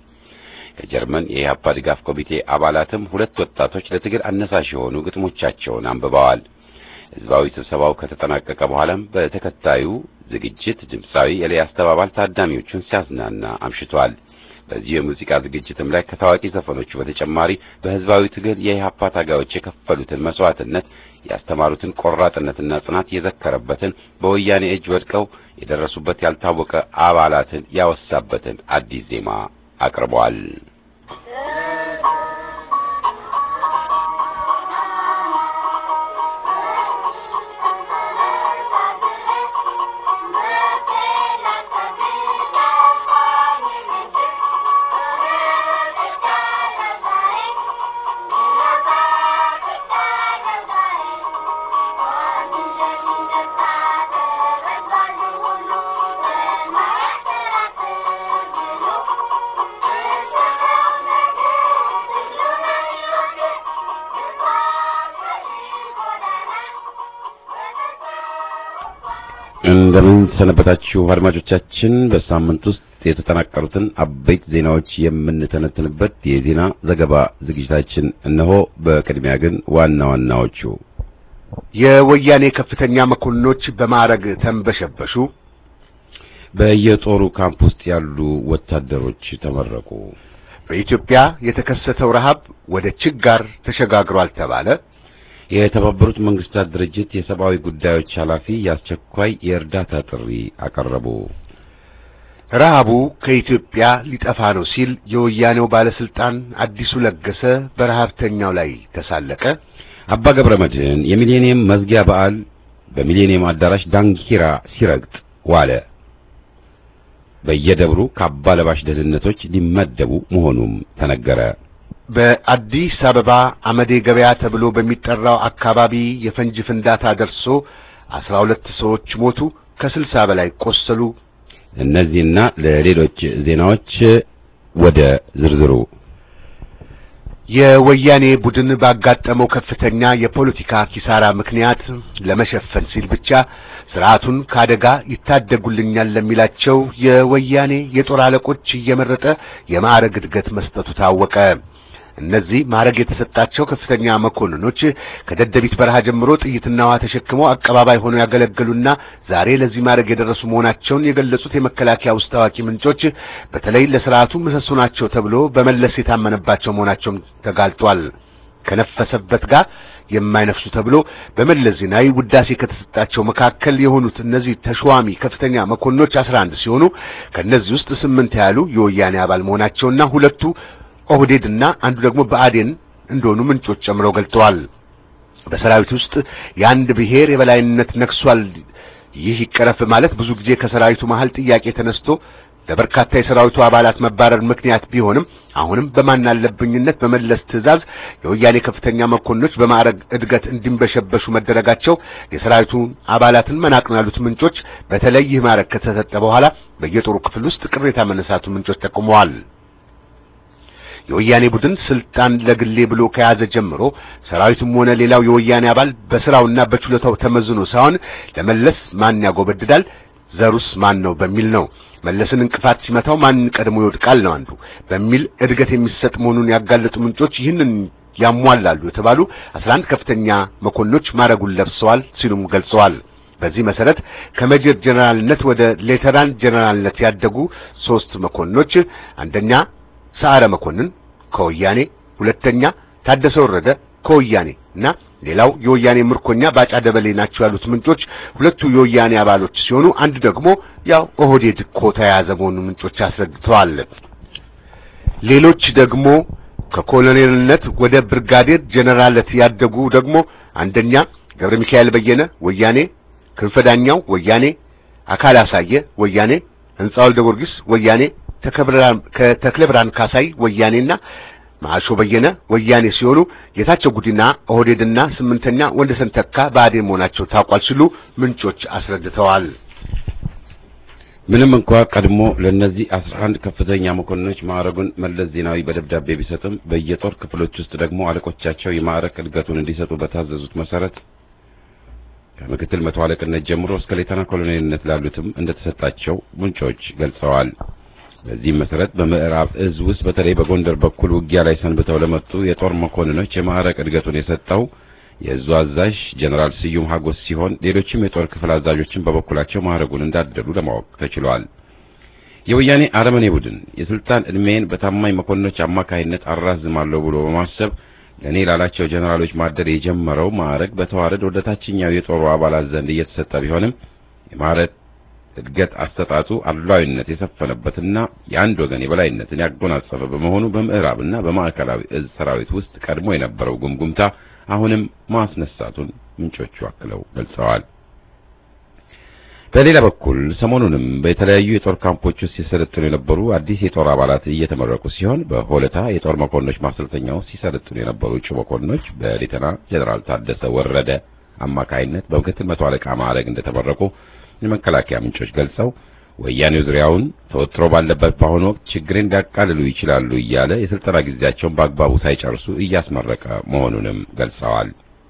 ከጀርመን የኢሃፓ ድጋፍ ኮሚቴ አባላትም ሁለት ወጣቶች ለትግል አነሳሽ የሆኑ ግጥሞቻቸውን አንብበዋል። ህዝባዊ ስብሰባው ከተጠናቀቀ በኋላም በተከታዩ ዝግጅት ድምጻዊ ኤልያስ ተባባል ታዳሚዎቹን ሲያዝናና አምሽቷል። በዚህ የሙዚቃ ዝግጅትም ላይ ከታዋቂ ዘፈኖቹ በተጨማሪ በህዝባዊ ትግል የኢሃፓ ታጋዮች የከፈሉትን መስዋዕትነት ያስተማሩትን ቆራጥነትና ጽናት የዘከረበትን በወያኔ እጅ ወድቀው የደረሱበት ያልታወቀ አባላትን ያወሳበትን አዲስ ዜማ አቅርበዋል። እንደምን ሰነበታችሁ አድማጮቻችን። በሳምንት ውስጥ የተጠናቀሩትን አበይት ዜናዎች የምንተነትንበት የዜና ዘገባ ዝግጅታችን እነሆ። በቅድሚያ ግን ዋና ዋናዎቹ የወያኔ ከፍተኛ መኮንኖች በማዕረግ ተንበሸበሹ፣ በየጦሩ ካምፕ ውስጥ ያሉ ወታደሮች ተመረቁ፣ በኢትዮጵያ የተከሰተው ረሃብ ወደ ችጋር ተሸጋግሯል ተባለ፣ የተባበሩት መንግስታት ድርጅት የሰብአዊ ጉዳዮች ኃላፊ ያስቸኳይ የእርዳታ ጥሪ አቀረቡ፣ ረሃቡ ከኢትዮጵያ ሊጠፋ ነው ሲል የወያኔው ባለስልጣን አዲሱ ለገሰ በረሃብተኛው ላይ ተሳለቀ፣ አባ ገብረ መድህን የሚሊኒየም መዝጊያ በዓል በሚሊኒየም አዳራሽ ዳንኪራ ሲረግጥ ዋለ። በየደብሩ ካባ ለባሽ ደህንነቶች ሊመደቡ መሆኑም ተነገረ። በአዲስ አበባ አመዴ ገበያ ተብሎ በሚጠራው አካባቢ የፈንጂ ፍንዳታ ደርሶ አስራ ሁለት ሰዎች ሞቱ፣ ከስልሳ በላይ ቆሰሉ። እነዚህና ለሌሎች ዜናዎች ወደ ዝርዝሩ። የወያኔ ቡድን ባጋጠመው ከፍተኛ የፖለቲካ ኪሳራ ምክንያት ለመሸፈን ሲል ብቻ ስርዓቱን ካደጋ ይታደጉልኛል ለሚላቸው የወያኔ የጦር አለቆች እየመረጠ የማዕረግ እድገት መስጠቱ ታወቀ። እነዚህ ማዕረግ የተሰጣቸው ከፍተኛ መኮንኖች ከደደቢት በረሃ ጀምሮ ጥይትና ውሃ ተሸክመው አቀባባይ ሆነው ያገለገሉና ዛሬ ለዚህ ማዕረግ የደረሱ መሆናቸውን የገለጹት የመከላከያ ውስጥ ታዋቂ ምንጮች በተለይ ለስርዓቱ ምሰሶ ናቸው ተብሎ በመለስ የታመነባቸው መሆናቸውን ተጋልጧል። ከነፈሰበት ጋር የማይነፍሱ ተብሎ በመለስ ዜናዊ ውዳሴ ከተሰጣቸው መካከል የሆኑት እነዚህ ተሿሚ ከፍተኛ መኮንኖች አስራ አንድ ሲሆኑ ከነዚህ ውስጥ ስምንት ያሉ የወያኔ አባል መሆናቸውና ሁለቱ ኦህዴድና አንዱ ደግሞ ብአዴን እንደሆኑ ምንጮች ጨምረው ገልጠዋል። በሰራዊት ውስጥ የአንድ ብሔር የበላይነት ነክሷል፣ ይህ ይቀረፍ ማለት ብዙ ጊዜ ከሰራዊቱ መሃል ጥያቄ ተነስቶ ለበርካታ የሰራዊቱ አባላት መባረር ምክንያት ቢሆንም አሁንም በማናለብኝነት በመለስ ትዕዛዝ የወያኔ ከፍተኛ መኮንኖች በማዕረግ እድገት እንዲንበሸበሹ መደረጋቸው የሰራዊቱን አባላትን መናቅ ነው ያሉት ምንጮች በተለይ ይህ ማዕረግ ከተሰጠ በኋላ በየጦሩ ክፍል ውስጥ ቅሬታ መነሳቱ ምንጮች ጠቁመዋል። የወያኔ ቡድን ስልጣን ለግሌ ብሎ ከያዘ ጀምሮ ሰራዊቱም ሆነ ሌላው የወያኔ አባል በስራውና በችሎታው ተመዝኖ ሳይሆን ለመለስ ማን ያጎበድዳል፣ ዘሩስ ማን ነው በሚል ነው። መለስን እንቅፋት ሲመታው ማን ቀድሞ ይወድቃል ነው አንዱ በሚል እድገት የሚሰጥ መሆኑን ያጋለጡ ምንጮች ይህንን ያሟላሉ የተባሉ አስራ አንድ ከፍተኛ መኮንኖች ማዕረጉን ለብሰዋል ሲሉም ገልጸዋል። በዚህ መሰረት ከሜጀር ጀነራልነት ወደ ሌተናንት ጀነራልነት ያደጉ ሶስት መኮንኖች አንደኛ ሰዓረ መኮንን ከወያኔ፣ ሁለተኛ ታደሰ ወረደ ከወያኔ እና ሌላው የወያኔ ምርኮኛ ባጫ ደበሌ ናቸው ያሉት ምንጮች ሁለቱ የወያኔ አባሎች ሲሆኑ አንድ ደግሞ ያው ኦህዴድ ኮታ የያዘ መሆኑን ምንጮች አስረድተዋል። ሌሎች ደግሞ ከኮሎኔልነት ወደ ብርጋዴር ጀነራልነት ያደጉ ደግሞ አንደኛ ገብረ ሚካኤል በየነ ወያኔ፣ ክንፈ ዳኛው ወያኔ፣ አካል አሳየ ወያኔ፣ ህንጻው ወልደ ጊዮርጊስ ወያኔ፣ ተክለ ብርሃን ካሳይ ወያኔና ማሾ በየነ ወያኔ ሲሆኑ ጌታቸው ጉዲና ኦህዴድና ስምንተኛ ወንደሰን ተካ ብአዴን መሆናቸው ታውቋል ሲሉ ምንጮች አስረድተዋል። ምንም እንኳን ቀድሞ ለነዚህ አስራ አንድ ከፍተኛ መኮንኖች ማዕረጉን መለስ ዜናዊ በደብዳቤ ቢሰጥም በየጦር ክፍሎች ውስጥ ደግሞ አለቆቻቸው የማዕረግ እድገቱን እንዲሰጡ በታዘዙት መሰረት ከምክትል መቶ አለቅነት ጀምሮ እስከ ሌተና ኮሎኔልነት ላሉትም እንደተሰጣቸው ምንጮች ገልጸዋል። በዚህ መሰረት በምዕራብ እዝ ውስጥ በተለይ በጎንደር በኩል ውጊያ ላይ ሰንብተው ለመጡ የጦር መኮንኖች የማዕረግ እድገቱን የሰጠው የእዙ አዛዥ ጀነራል ስዩም ሀጎስ ሲሆን ሌሎችም የጦር ክፍል አዛዦችን በበኩላቸው ማዕረጉን እንዳደሉ ለማወቅ ተችሏል። የወያኔ አረመኔ ቡድን የስልጣን እድሜን በታማኝ መኮንኖች አማካይነት አራዝማለሁ ብሎ በማሰብ ለኔ ላላቸው ጀነራሎች ማደር የጀመረው ማዕረግ በተዋረድ ወደ ታችኛው የጦሩ አባላት ዘንድ እየተሰጠ ቢሆንም የማዕረግ እድገት አስተጣጡ አድሏዊነት የሰፈነበትና የአንድ ወገን የበላይነትን ያጎናጸፈ በመሆኑ በምዕራብና በማዕከላዊ እዝ ሰራዊት ውስጥ ቀድሞ የነበረው ጉምጉምታ አሁንም ማስነሳቱን ምንጮቹ አክለው ገልጸዋል። በሌላ በኩል ሰሞኑንም በተለያዩ የጦር ካምፖች ውስጥ ሲሰለጥኑ የነበሩ አዲስ የጦር አባላት እየተመረቁ ሲሆን በሆለታ የጦር መኮንኖች ማሰልጠኛው ሲሰለጥኑ የነበሩ እጩ መኮንኖች በሌተና ጀነራል ታደሰ ወረደ አማካይነት በምክትል መቶ አለቃ ማዕረግ እንደተመረቁ የመከላከያ ምንጮች ገልጸው ወያኔው ዙሪያውን ተወጥሮ ባለበት በአሁኑ ወቅት ችግርን ሊያቃልሉ ይችላሉ እያለ የስልጠና ጊዜያቸውን በአግባቡ ሳይጨርሱ እያስመረቀ መሆኑንም ገልጸዋል።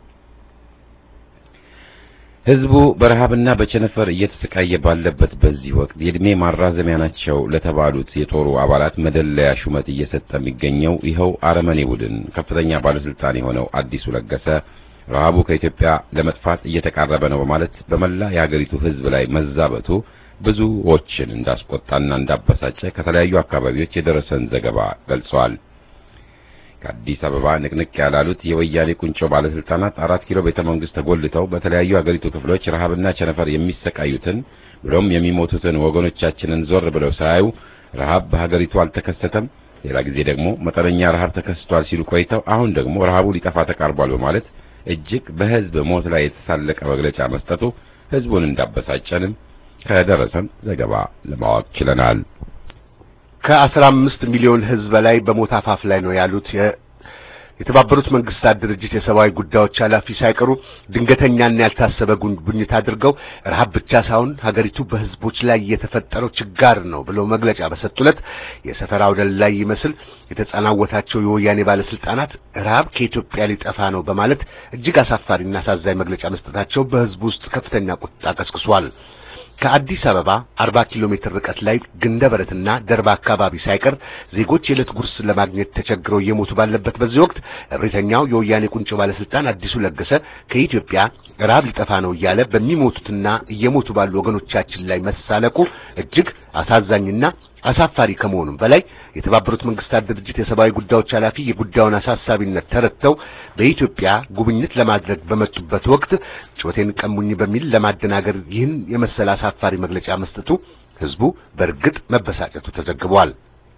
ህዝቡ በረሃብና በቸነፈር እየተሰቃየ ባለበት በዚህ ወቅት የእድሜ ማራዘሚያ ናቸው ለተባሉት የጦሩ አባላት መደለያ ሹመት እየሰጠ የሚገኘው ይኸው አረመኔ ቡድን ከፍተኛ ባለስልጣን የሆነው አዲሱ ለገሰ ረሃቡ ከኢትዮጵያ ለመጥፋት እየተቃረበ ነው በማለት በመላ የሀገሪቱ ህዝብ ላይ መዛበቱ ብዙዎችን እንዳስቆጣና እንዳበሳጨ ከተለያዩ አካባቢዎች የደረሰን ዘገባ ገልጿል። ከአዲስ አበባ ንቅንቅ ያላሉት የወያኔ ቁንጮ ባለስልጣናት አራት ኪሎ ቤተመንግስት ተጎልተው በተለያዩ ሀገሪቱ ክፍሎች ረሃብና ቸነፈር የሚሰቃዩትን ብሎም የሚሞቱትን ወገኖቻችንን ዞር ብለው ሳያዩ ረሃብ በሀገሪቱ አልተከሰተም፣ ሌላ ጊዜ ደግሞ መጠነኛ ረሃብ ተከስቷል ሲሉ ቆይተው አሁን ደግሞ ረሃቡ ሊጠፋ ተቃርቧል በማለት እጅግ በህዝብ ሞት ላይ የተሳለቀ መግለጫ መስጠቱ ህዝቡን እንዳበሳጨንም ከደረሰን ዘገባ ለማወቅ ችለናል። ከአስራ አምስት ሚሊዮን ህዝብ በላይ በሞት አፋፍ ላይ ነው ያሉት የተባበሩት መንግስታት ድርጅት የሰብአዊ ጉዳዮች ኃላፊ ሳይቀሩ ድንገተኛና ያልታሰበ ጉብኝት አድርገው ረሃብ ብቻ ሳይሆን ሀገሪቱ በህዝቦች ላይ የተፈጠረው ችጋር ነው ብለው መግለጫ በሰጡለት የሰፈራው ደላይ ይመስል የተጻናወታቸው የወያኔ ባለስልጣናት ረሃብ ከኢትዮጵያ ሊጠፋ ነው በማለት እጅግ አሳፋሪና አሳዛኝ መግለጫ መስጠታቸው በህዝቡ ውስጥ ከፍተኛ ቁጣ ቀስቅሷል። ከአዲስ አበባ አርባ ኪሎ ሜትር ርቀት ላይ ግንደበረትና ደርባ አካባቢ ሳይቀር ዜጎች የዕለት ጉርስ ለማግኘት ተቸግረው እየሞቱ ባለበት በዚህ ወቅት እብሪተኛው የወያኔ ቁንጮ ባለስልጣን አዲሱ ለገሰ ከኢትዮጵያ ረሃብ ሊጠፋ ነው እያለ በሚሞቱትና እየሞቱ ባሉ ወገኖቻችን ላይ መሳለቁ እጅግ አሳዛኝና አሳፋሪ ከመሆኑም በላይ የተባበሩት መንግስታት ድርጅት የሰብአዊ ጉዳዮች ኃላፊ የጉዳዩን አሳሳቢነት ተረድተው በኢትዮጵያ ጉብኝት ለማድረግ በመጡበት ወቅት ጮቴን ቀሙኝ በሚል ለማደናገር ይህን የመሰለ አሳፋሪ መግለጫ መስጠቱ ህዝቡ በእርግጥ መበሳጨቱ ተዘግቧል።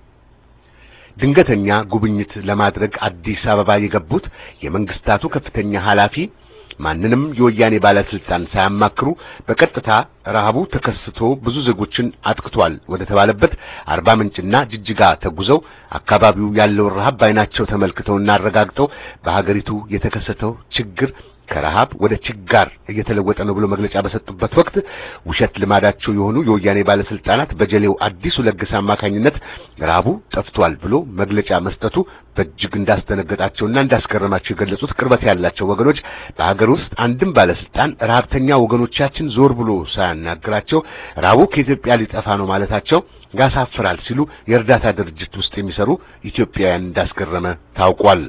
ድንገተኛ ጉብኝት ለማድረግ አዲስ አበባ የገቡት የመንግስታቱ ከፍተኛ ኃላፊ ማንንም የወያኔ ባለስልጣን ሳያማክሩ በቀጥታ ረሃቡ ተከስቶ ብዙ ዜጎችን አጥቅቷል ወደ ተባለበት አርባ ምንጭና ጅጅጋ ተጉዘው አካባቢው ያለው ረሃብ ባይናቸው ተመልክተውና አረጋግጠው በሀገሪቱ የተከሰተው ችግር ከረሃብ ወደ ችጋር እየተለወጠ ነው ብሎ መግለጫ በሰጡበት ወቅት ውሸት ልማዳቸው የሆኑ የወያኔ ባለስልጣናት በጀሌው አዲሱ ለገሰ አማካኝነት ረሃቡ ጠፍቷል ብሎ መግለጫ መስጠቱ በእጅግ እንዳስደነገጣቸውና እንዳስገረማቸው የገለጹት ቅርበት ያላቸው ወገኖች በሀገር ውስጥ አንድም ባለስልጣን ረሃብተኛ ወገኖቻችን ዞር ብሎ ሳያናግራቸው ረሃቡ ከኢትዮጵያ ሊጠፋ ነው ማለታቸው ያሳፍራል ሲሉ የእርዳታ ድርጅት ውስጥ የሚሰሩ ኢትዮጵያውያን እንዳስገረመ ታውቋል።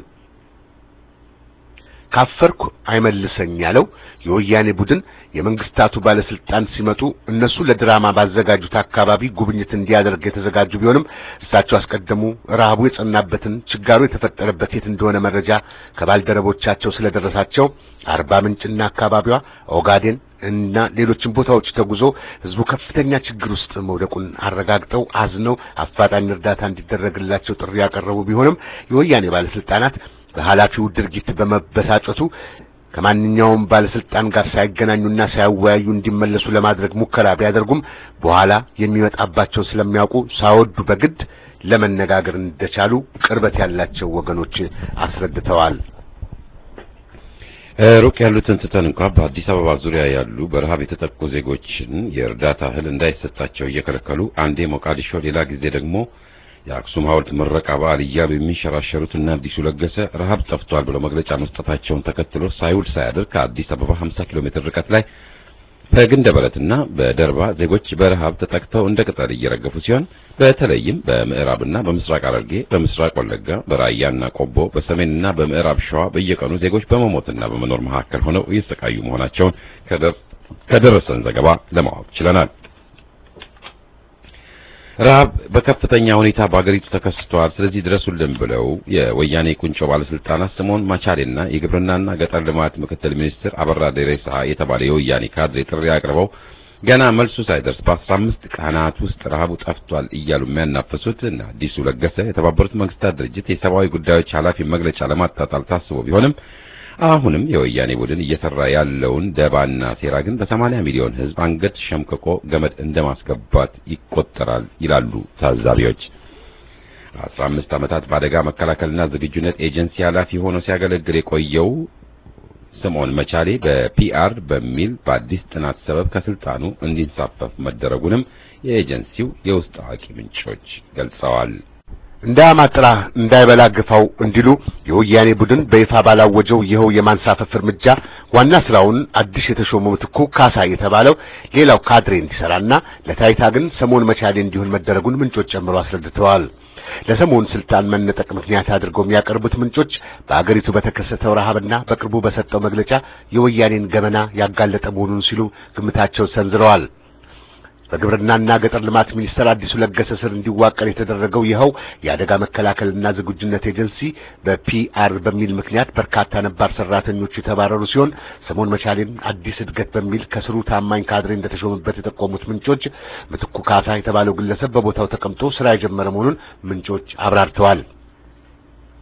ካፈርኩ አይመልሰኝ ያለው የወያኔ ቡድን የመንግስታቱ ባለስልጣን ሲመጡ እነሱ ለድራማ ባዘጋጁት አካባቢ ጉብኝት እንዲያደርግ የተዘጋጁ ቢሆንም እሳቸው አስቀደሙ ረሃቡ የጸናበትን ችጋሩ የተፈጠረበት የት እንደሆነ መረጃ ከባልደረቦቻቸው ስለደረሳቸው አርባ ምንጭና አካባቢዋ ኦጋዴን እና ሌሎችም ቦታዎች ተጉዞ ህዝቡ ከፍተኛ ችግር ውስጥ መውደቁን አረጋግጠው አዝነው አፋጣኝ እርዳታ እንዲደረግላቸው ጥሪ ያቀረቡ ቢሆንም የወያኔ ባለስልጣናት በኃላፊው ድርጊት በመበሳጨቱ ከማንኛውም ባለስልጣን ጋር ሳይገናኙና ሳይወያዩ እንዲመለሱ ለማድረግ ሙከራ ቢያደርጉም በኋላ የሚመጣባቸው ስለሚያውቁ ሳይወዱ በግድ ለመነጋገር እንደቻሉ ቅርበት ያላቸው ወገኖች አስረድተዋል። ሩቅ ያሉትን ትተን እንኳን በአዲስ አበባ ዙሪያ ያሉ በረሃብ የተጠቁ ዜጎችን የእርዳታ እህል እንዳይሰጣቸው እየከለከሉ አንዴ ሞቃዲሾ ሌላ ጊዜ ደግሞ የአክሱም ሐውልት ምረቃ በዓል እያሉ የሚንሸራሸሩትና አዲሱ ለገሰ ረሃብ ጠፍቷል ብለው መግለጫ መስጠታቸውን ተከትሎ ሳይውል ሳያድር ከአዲስ አበባ ሀምሳ ኪሎ ሜትር ርቀት ላይ በግንደበረትና በደርባ ዜጎች በረሃብ ተጠቅተው እንደ ቅጠል እየረገፉ ሲሆን በተለይም በምዕራብና በምስራቅ ሐረርጌ፣ በምስራቅ ወለጋ፣ በራያና ቆቦ፣ በሰሜንና በምዕራብ ሸዋ በየቀኑ ዜጎች በመሞትና በመኖር መካከል ሆነው እየተሰቃዩ መሆናቸውን ከደረሰን ዘገባ ለማወቅ ችለናል። ረሃብ በከፍተኛ ሁኔታ በአገሪቱ ተከስቷል፣ ስለዚህ ድረሱልን ብለው የወያኔ ቁንጮ ባለስልጣናት ስምኦን ማቻሌና የግብርናና ገጠር ልማት ምክትል ሚኒስትር አበራ ደሬሳ የተባለ የወያኔ ካድሬ ጥሪ አቅርበው ገና መልሱ ሳይደርስ በአስራ አምስት ቀናት ውስጥ ረሃቡ ጠፍቷል እያሉ የሚያናፈሱት እና አዲሱ ለገሰ የተባበሩት መንግስታት ድርጅት የሰብአዊ ጉዳዮች ኃላፊ መግለጫ ለማጣጣል ታስቦ ቢሆንም አሁንም የወያኔ ቡድን እየሰራ ያለውን ደባና ሴራ ግን በሰማንያ ሚሊዮን ህዝብ አንገት ሸምቅቆ ገመድ እንደማስገባት ይቆጠራል ይላሉ ታዛቢዎች። አስራ አምስት ዓመታት በአደጋ መከላከልና ዝግጁነት ኤጀንሲ ኃላፊ ሆኖ ሲያገለግል የቆየው ስምኦን መቻሌ በፒአር በሚል በአዲስ ጥናት ሰበብ ከስልጣኑ እንዲንሳፈፍ መደረጉንም የኤጀንሲው የውስጥ አዋቂ ምንጮች ገልጸዋል። እንዳማጥራ እንዳይበላ ግፋው እንዲሉ የወያኔ ቡድን በይፋ ባላወጀው ይኸው የማንሳፈፍ እርምጃ ዋና ስራውን አዲስ የተሾመው ምትኩ ካሳ የተባለው ሌላው ካድሬ እንዲሰራና ለታይታ ግን ስምኦን መቻሌ እንዲሆን መደረጉን ምንጮች ጨምሮ አስረድተዋል። ለስምኦን ስልጣን መነጠቅ ምክንያት አድርገው የሚያቀርቡት ምንጮች በአገሪቱ በተከሰተው ረሃብና በቅርቡ በሰጠው መግለጫ የወያኔን ገመና ያጋለጠ መሆኑን ሲሉ ግምታቸው ሰንዝረዋል። በግብርናና ገጠር ልማት ሚኒስቴር አዲሱ ለገሰ ስር እንዲዋቀር የተደረገው ይኸው የአደጋ መከላከልና ዝግጁነት ኤጀንሲ በፒአር በሚል ምክንያት በርካታ ነባር ሰራተኞች የተባረሩ ሲሆን ስምኦን መቻሌን አዲስ እድገት በሚል ከስሩ ታማኝ ካድሬ እንደተሾመበት የጠቆሙት ምንጮች ምትኩ ካሳ የተባለው ግለሰብ በቦታው ተቀምጦ ስራ የጀመረ መሆኑን ምንጮች አብራርተዋል።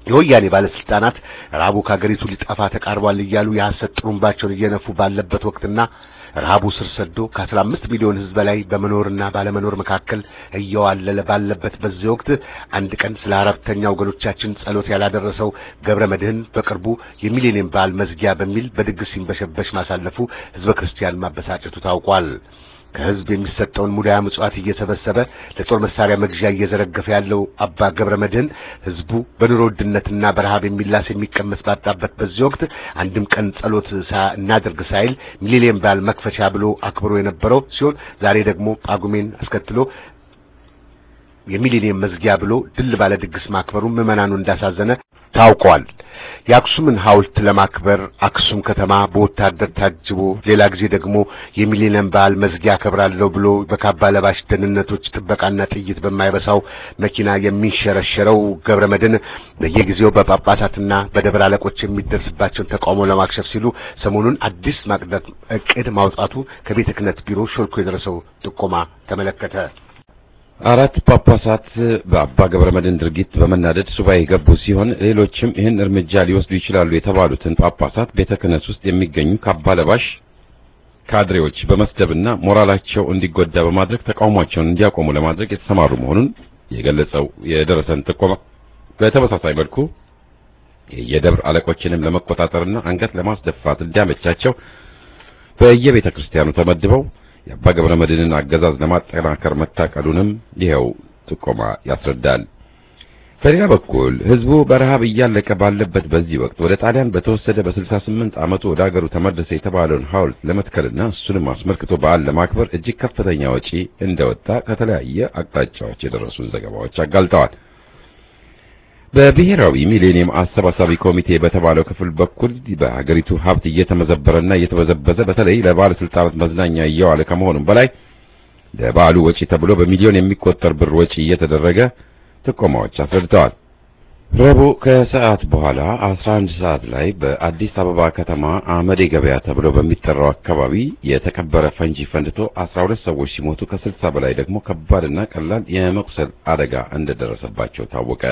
የወያኔ ባለስልጣናት ረሃቡ ከሀገሪቱ ሊጠፋ ተቃርቧል እያሉ የሐሰት ጥሩምባቸውን እየነፉ ባለበት ወቅትና ረሃቡ ስር ሰዶ ከአስራ አምስት ሚሊዮን ህዝብ በላይ በመኖርና ባለመኖር መካከል እየዋለለ ባለበት በዚህ ወቅት አንድ ቀን ስለ አራተኛ ወገኖቻችን ጸሎት ያላደረሰው ገብረ መድህን በቅርቡ የሚሊኒየም በዓል መዝጊያ በሚል በድግስ ሲንበሸበሽ ማሳለፉ ህዝበ ክርስቲያን ማበሳጨቱ ታውቋል። ከህዝብ የሚሰጠውን ሙዳያ ምጽዋት እየሰበሰበ ለጦር መሳሪያ መግዣ እየዘረገፈ ያለው አባ ገብረ መድህን ህዝቡ በኑሮ ውድነትና በረሃብ የሚላስ የሚቀመስ ባጣበት በዚህ ወቅት አንድም ቀን ጸሎት እናድርግ ሳይል ሚሊኒየም በዓል መክፈቻ ብሎ አክብሮ የነበረው ሲሆን ዛሬ ደግሞ ጳጉሜን አስከትሎ የሚሊኒየም መዝጊያ ብሎ ድል ባለ ድግስ ማክበሩ ምዕመናኑ እንዳሳዘነ ታውቋል። የአክሱምን ሐውልት ለማክበር አክሱም ከተማ በወታደር ታጅቦ ሌላ ጊዜ ደግሞ የሚሊኒየም በዓል መዝጊያ አከብራለሁ ብሎ በካባ ለባሽ ደህንነቶች ጥበቃና ጥይት በማይበሳው መኪና የሚሸረሸረው ገብረ መድህን በየጊዜው በጳጳሳትና በደብረ አለቆች የሚደርስባቸውን ተቃውሞ ለማክሸፍ ሲሉ ሰሞኑን አዲስ ማቅደት እቅድ ማውጣቱ ከቤተ ክህነት ቢሮ ሾልኮ የደረሰው ጥቆማ ተመለከተ። አራት ጳጳሳት በአባ ገብረ መድህን ድርጊት በመናደድ ሱባኤ የገቡ ሲሆን ሌሎችም ይህን እርምጃ ሊወስዱ ይችላሉ የተባሉትን ጳጳሳት ቤተ ክህነት ውስጥ የሚገኙ ካባ ለባሽ ካድሬዎች በመስደብና ሞራላቸው እንዲጎዳ በማድረግ ተቃውሟቸውን እንዲያቆሙ ለማድረግ የተሰማሩ መሆኑን የገለጸው የደረሰን ጥቆማ በተመሳሳይ መልኩ የደብር አለቆችንም ለመቆጣጠርና አንገት ለማስደፋት እንዲያመቻቸው በየቤተ ክርስቲያኑ ተመድበው የአባ ገብረ መድህንን አገዛዝ ለማጠናከር መታቀዱንም ይሄው ጥቆማ ያስረዳል። በሌላ በኩል ህዝቡ በረሃብ እያለቀ ባለበት በዚህ ወቅት ወደ ጣሊያን በተወሰደ በስልሳ ስምንት ዓመቱ ወደ ሀገሩ ተመለሰ የተባለውን ሐውልት ለመትከልና እሱንም አስመልክቶ በዓል ለማክበር እጅግ ከፍተኛ ወጪ እንደወጣ ከተለያየ አቅጣጫዎች የደረሱን ዘገባዎች አጋልጠዋል። በብሔራዊ ሚሊኒየም አሰባሳቢ ኮሚቴ በተባለው ክፍል በኩል በሀገሪቱ ሀብት እየተመዘበረና እየተበዘበዘ በተለይ ለባለስልጣናት መዝናኛ እየዋለ ከመሆኑም በላይ ለበዓሉ ወጪ ተብሎ በሚሊዮን የሚቆጠር ብር ወጪ እየተደረገ ጥቆማዎች አስረድተዋል። ረቡዕ ከሰዓት በኋላ አስራ አንድ ሰዓት ላይ በአዲስ አበባ ከተማ አመዴ ገበያ ተብሎ በሚጠራው አካባቢ የተቀበረ ፈንጂ ፈንድቶ አስራ ሁለት ሰዎች ሲሞቱ ከስልሳ በላይ ደግሞ ከባድና ቀላል የመቁሰል አደጋ እንደደረሰባቸው ታወቀ።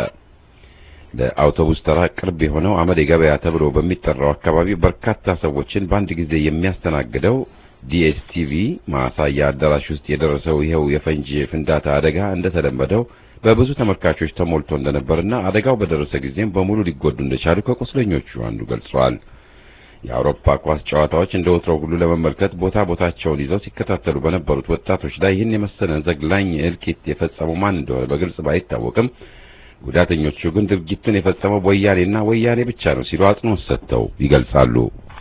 ለአውቶቡስ ተራ ቅርብ የሆነው አመዴ ገበያ ተብሎ በሚጠራው አካባቢ በርካታ ሰዎችን በአንድ ጊዜ የሚያስተናግደው ዲኤስቲቪ ማሳያ አዳራሽ ውስጥ የደረሰው ይሄው የፈንጂ ፍንዳታ አደጋ እንደተለመደው በብዙ ተመልካቾች ተሞልቶ እንደነበርና አደጋው በደረሰ ጊዜም በሙሉ ሊጎዱ እንደቻሉ ከቁስለኞቹ አንዱ ገልጿል። የአውሮፓ ኳስ ጨዋታዎች እንደ ወትሮው ሁሉ ለመመልከት ቦታ ቦታቸውን ይዘው ሲከታተሉ በነበሩት ወጣቶች ላይ ይህን የመሰለ ዘግናኝ እልቂት የፈጸመው ማን እንደሆነ በግልጽ ባይታወቅም ጉዳተኞቹ ግን ድርጊቱን የፈጸመው ወያኔና ወያኔ ብቻ ነው ሲሉ አጽንኦት ሰጥተው ይገልጻሉ።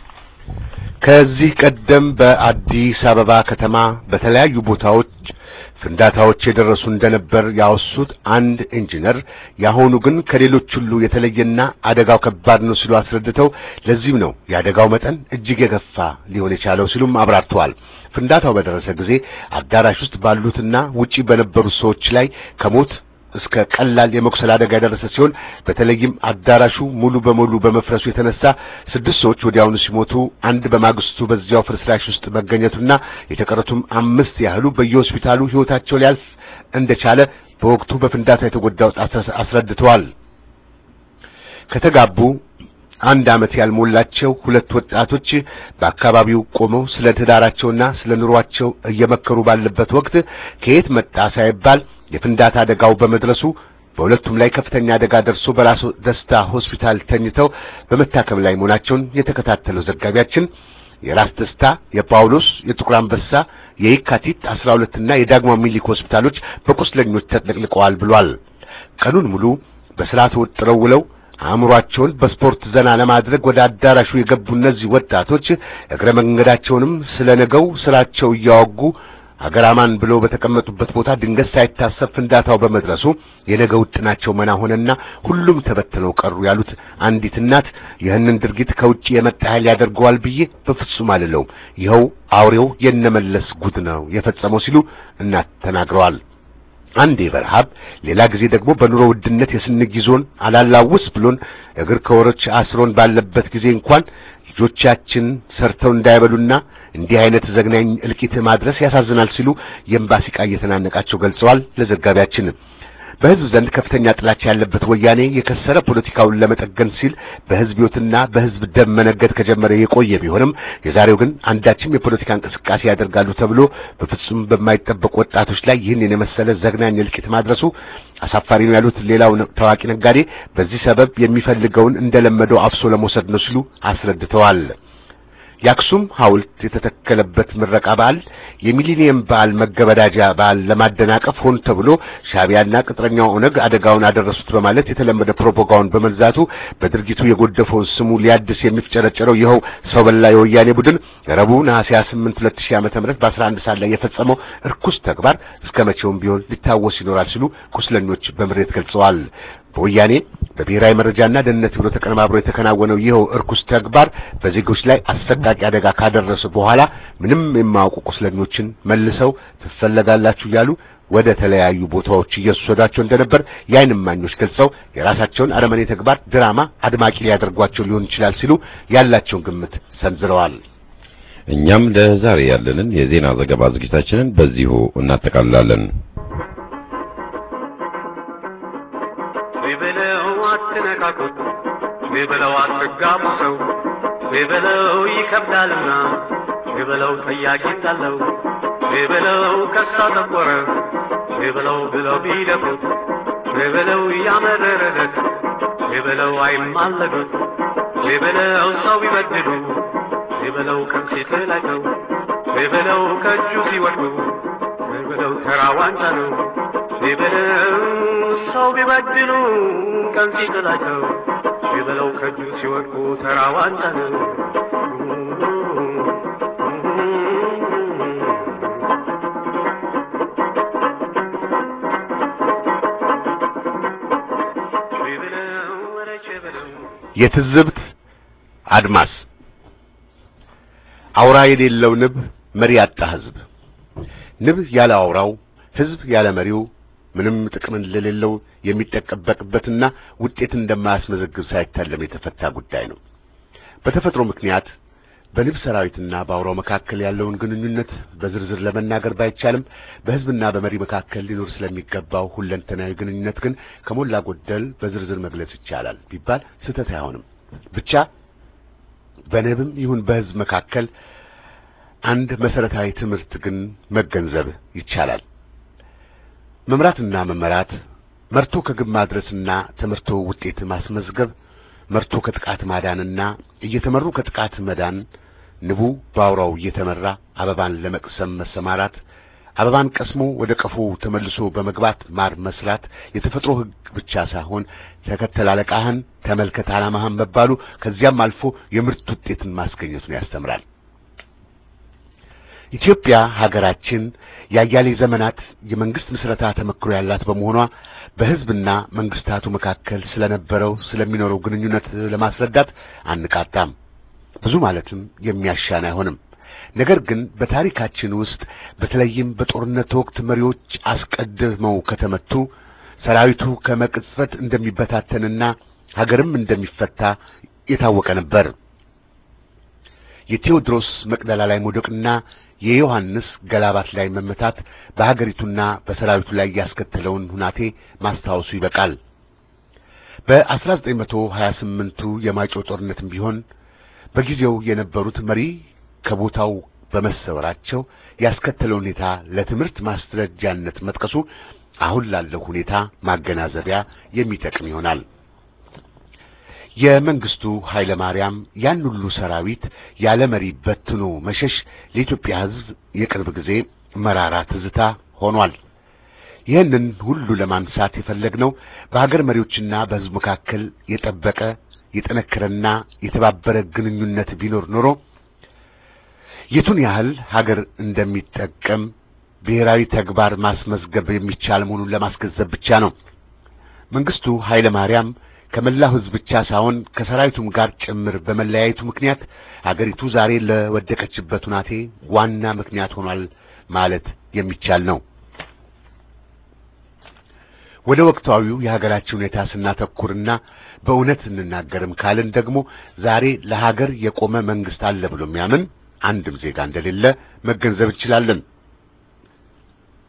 ከዚህ ቀደም በአዲስ አበባ ከተማ በተለያዩ ቦታዎች ፍንዳታዎች የደረሱ እንደነበር ያወሱት አንድ ኢንጂነር ያሆኑ ግን ከሌሎች ሁሉ የተለየና አደጋው ከባድ ነው ሲሉ አስረድተው ለዚህም ነው የአደጋው መጠን እጅግ የከፋ ሊሆን የቻለው ሲሉም አብራርተዋል። ፍንዳታው በደረሰ ጊዜ አዳራሽ ውስጥ ባሉትና ውጪ በነበሩ ሰዎች ላይ ከሞት እስከ ቀላል የመቁሰል አደጋ የደረሰ ሲሆን በተለይም አዳራሹ ሙሉ በሙሉ በመፍረሱ የተነሳ ስድስት ሰዎች ወዲያውኑ ሲሞቱ አንድ በማግስቱ በዚያው ፍርስራሽ ውስጥ መገኘቱና የተቀረቱም አምስት ያህሉ በየሆስፒታሉ ህይወታቸው ሊያልፍ እንደቻለ በወቅቱ በፍንዳታ የተጎዳው አስረድተዋል። ከተጋቡ አንድ አመት ያልሞላቸው ሁለት ወጣቶች በአካባቢው ቆመው ስለ ትዳራቸውና ስለ ኑሯቸው እየመከሩ ባለበት ወቅት ከየት መጣ ሳይባል የፍንዳታ አደጋው በመድረሱ በሁለቱም ላይ ከፍተኛ አደጋ ደርሶ በራስ ደስታ ሆስፒታል ተኝተው በመታከም ላይ መሆናቸውን የተከታተለው ዘጋቢያችን የራስ ደስታ፣ የጳውሎስ፣ የጥቁር አንበሳ፣ የየካቲት አስራ ሁለት እና የዳግማዊ ምኒልክ ሆስፒታሎች በቁስለኞች ተጥለቅልቀዋል ብሏል። ቀኑን ሙሉ በስራ ተወጥረው ውለው አእምሯቸውን በስፖርት ዘና ለማድረግ ወደ አዳራሹ የገቡ እነዚህ ወጣቶች እግረ መንገዳቸውንም ስለነገው ስራቸው እያወጉ አገራማን ብለው በተቀመጡበት ቦታ ድንገት ሳይታሰብ ፍንዳታው በመድረሱ የነገው ጥናቸው መና ሆነና ሁሉም ተበትነው ቀሩ ያሉት አንዲት እናት ይህንን ድርጊት ከውጪ የመጣ ኃይል ያደርገዋል ብዬ በፍጹም አልለውም፣ ይኸው አውሬው የነመለስ ጉድ ነው የፈጸመው ሲሉ እናት ተናግረዋል። አንዴ በረሃብ ሌላ ጊዜ ደግሞ በኑሮ ውድነት የስንግ ይዞን አላላውስ ብሎን እግር ከወሮች አስሮን ባለበት ጊዜ እንኳን ልጆቻችን ሰርተው እንዳይበሉና እንዲህ አይነት ዘግናኝ እልቂት ማድረስ ያሳዝናል ሲሉ የኤምባሲ ቃል የተናነቃቸው ገልጸዋል። ለዘጋቢያችን በህዝብ ዘንድ ከፍተኛ ጥላቻ ያለበት ወያኔ የከሰረ ፖለቲካውን ለመጠገን ሲል በህዝብ ህይወትና በህዝብ ደም መነገድ ከጀመረ የቆየ ቢሆንም የዛሬው ግን አንዳችም የፖለቲካ እንቅስቃሴ ያደርጋሉ ተብሎ በፍጹም በማይጠበቁ ወጣቶች ላይ ይህን የመሰለ ዘግናኝ እልቂት ማድረሱ አሳፋሪ ነው ያሉት ሌላው ታዋቂ ነጋዴ በዚህ ሰበብ የሚፈልገውን እንደለመደው አፍሶ ለመውሰድ ነው ሲሉ አስረድተዋል። የአክሱም ሐውልት የተተከለበት ምረቃ በዓል የሚሊኒየም በዓል መገበዳጃ በዓል ለማደናቀፍ ሆን ተብሎ ሻዕቢያና ቅጥረኛው ኦነግ አደጋውን አደረሱት በማለት የተለመደ ፕሮፓጋንዳ በመዛቱ በድርጊቱ የጎደፈው ስሙ ሊያድስ የሚፍጨረጨረው ይኸው ሰው በላ የወያኔ ቡድን ረቡዕ ነሐሴ ስምንት ሁለት ሺህ ዓመተ ምህረት በአስራ አንድ ሰዓት ላይ የፈጸመው እርኩስ ተግባር እስከመቼውም ቢሆን ሊታወስ ይኖራል ሲሉ ቁስለኞች በምሬት ገልጸዋል። በወያኔ በብሔራዊ መረጃና ደህንነት ቢሮ ተቀነባብሮ የተከናወነው ይኸው እርኩስ ተግባር በዜጎች ላይ አሰቃቂ አደጋ ካደረሰ በኋላ ምንም የማያውቁ ቁስለኞችን መልሰው ትፈለጋላችሁ ያሉ ወደ ተለያዩ ቦታዎች እየወሰዷቸው እንደነበር የዓይን እማኞች ገልጸው የራሳቸውን አረመኔ ተግባር ድራማ አድማቂ ሊያደርጓቸው ሊሆን ይችላል ሲሉ ያላቸውን ግምት ሰንዝረዋል። እኛም ለዛሬ ያለንን የዜና ዘገባ ዝግጅታችንን በዚሁ እናጠቃልላለን። አትነካኩት ቢበለው አትጋቡ ሰው ቢበለው ይከብዳልና ቢበለው ጠያቂ ታለው ቢበለው ከሳ ተቆረ ቢበለው ብለው ቢደፉት ቢበለው ያመረረለት ቢበለው አይማለዱት ቢበለው ሰው ቢበድሉ ቢበለው ከንሲት ላይ ነው ቢበለው ከእጁ ሲወድቁ ቢበለው ተራ ዋንጫ ነው ቢበለው ሰው ቢበድሉ ከንሲት ላይ ነው ቢበለው ከእጁ ሲወድቁ ተራ ዋንጫ ነው። የትዝብት አድማስ አውራ የሌለው ንብ መሪ ያጣ ህዝብ ንብ ያለ አውራው ህዝብ ያለ መሪው ምንም ጥቅም ለሌለው የሚጠቀበቅበትና ውጤት እንደማያስመዘግብ ሳይታለም የተፈታ ጉዳይ ነው። በተፈጥሮ ምክንያት በንብ ሰራዊትና በአውራው መካከል ያለውን ግንኙነት በዝርዝር ለመናገር ባይቻልም በህዝብና በመሪ መካከል ሊኖር ስለሚገባው ሁለንተናዊ ግንኙነት ግን ከሞላ ጎደል በዝርዝር መግለጽ ይቻላል ቢባል ስህተት አይሆንም። ብቻ በንብም ይሁን በህዝብ መካከል አንድ መሰረታዊ ትምህርት ግን መገንዘብ ይቻላል። መምራትና መመራት መርቶ ከግብ ማድረስና ተመርቶ ውጤት ማስመዝገብ መርቶ ከጥቃት ማዳንና እየተመሩ ከጥቃት መዳን ንቡ ባውራው እየተመራ አበባን ለመቅሰም መሰማራት አበባን ቀስሞ ወደ ቀፎ ተመልሶ በመግባት ማር መስራት የተፈጥሮ ህግ ብቻ ሳይሆን ተከተል አለቃህን ተመልከት ዓላማህን መባሉ ከዚያም አልፎ የምርት ውጤትን ማስገኘቱን ያስተምራል። ኢትዮጵያ ሀገራችን ያያሌ ዘመናት የመንግስት ምስረታ ተመክሮ ያላት በመሆኗ በህዝብና መንግስታቱ መካከል ስለነበረው ስለሚኖረው ግንኙነት ለማስረዳት አንቃጣም። ብዙ ማለትም የሚያሻን አይሆንም። ነገር ግን በታሪካችን ውስጥ በተለይም በጦርነት ወቅት መሪዎች አስቀድመው ከተመቱ ሰራዊቱ ከመቅጽበት እንደሚበታተንና ሀገርም እንደሚፈታ የታወቀ ነበር። የቴዎድሮስ መቅደላ ላይ መውደቅና የዮሐንስ ገላባት ላይ መመታት በሀገሪቱና በሰራዊቱ ላይ ያስከተለውን ሁናቴ ማስታወሱ ይበቃል። በአስራ ዘጠኝ መቶ ሀያ ስምንት የማይጨው ጦርነትም ቢሆን በጊዜው የነበሩት መሪ ከቦታው በመሰወራቸው ያስከተለው ሁኔታ ለትምህርት ማስረጃነት መጥቀሱ አሁን ላለው ሁኔታ ማገናዘቢያ የሚጠቅም ይሆናል። የመንግስቱ ኃይለ ማርያም ያን ሁሉ ሰራዊት ያለ መሪ በትኖ መሸሽ ለኢትዮጵያ ሕዝብ የቅርብ ጊዜ መራራ ትዝታ ሆኗል። ይህንን ሁሉ ለማንሳት የፈለግነው በሀገር መሪዎችና በሕዝብ መካከል የጠበቀ የጠነከረና የተባበረ ግንኙነት ቢኖር ኖሮ የቱን ያህል ሀገር እንደሚጠቀም ብሔራዊ ተግባር ማስመዝገብ የሚቻል መሆኑን ለማስገንዘብ ብቻ ነው። መንግስቱ ኃይለ ማርያም ከመላው ሕዝብ ብቻ ሳይሆን ከሰራዊቱም ጋር ጭምር በመለያየቱ ምክንያት ሀገሪቱ ዛሬ ለወደቀችበት ሁናቴ ዋና ምክንያት ሆኗል ማለት የሚቻል ነው። ወደ ወቅታዊው የሀገራችን ሁኔታ ስናተኩርና በእውነት እንናገርም ካልን ደግሞ ዛሬ ለሀገር የቆመ መንግስት አለ ብሎ የሚያምን አንድም ዜጋ እንደሌለ መገንዘብ እንችላለን።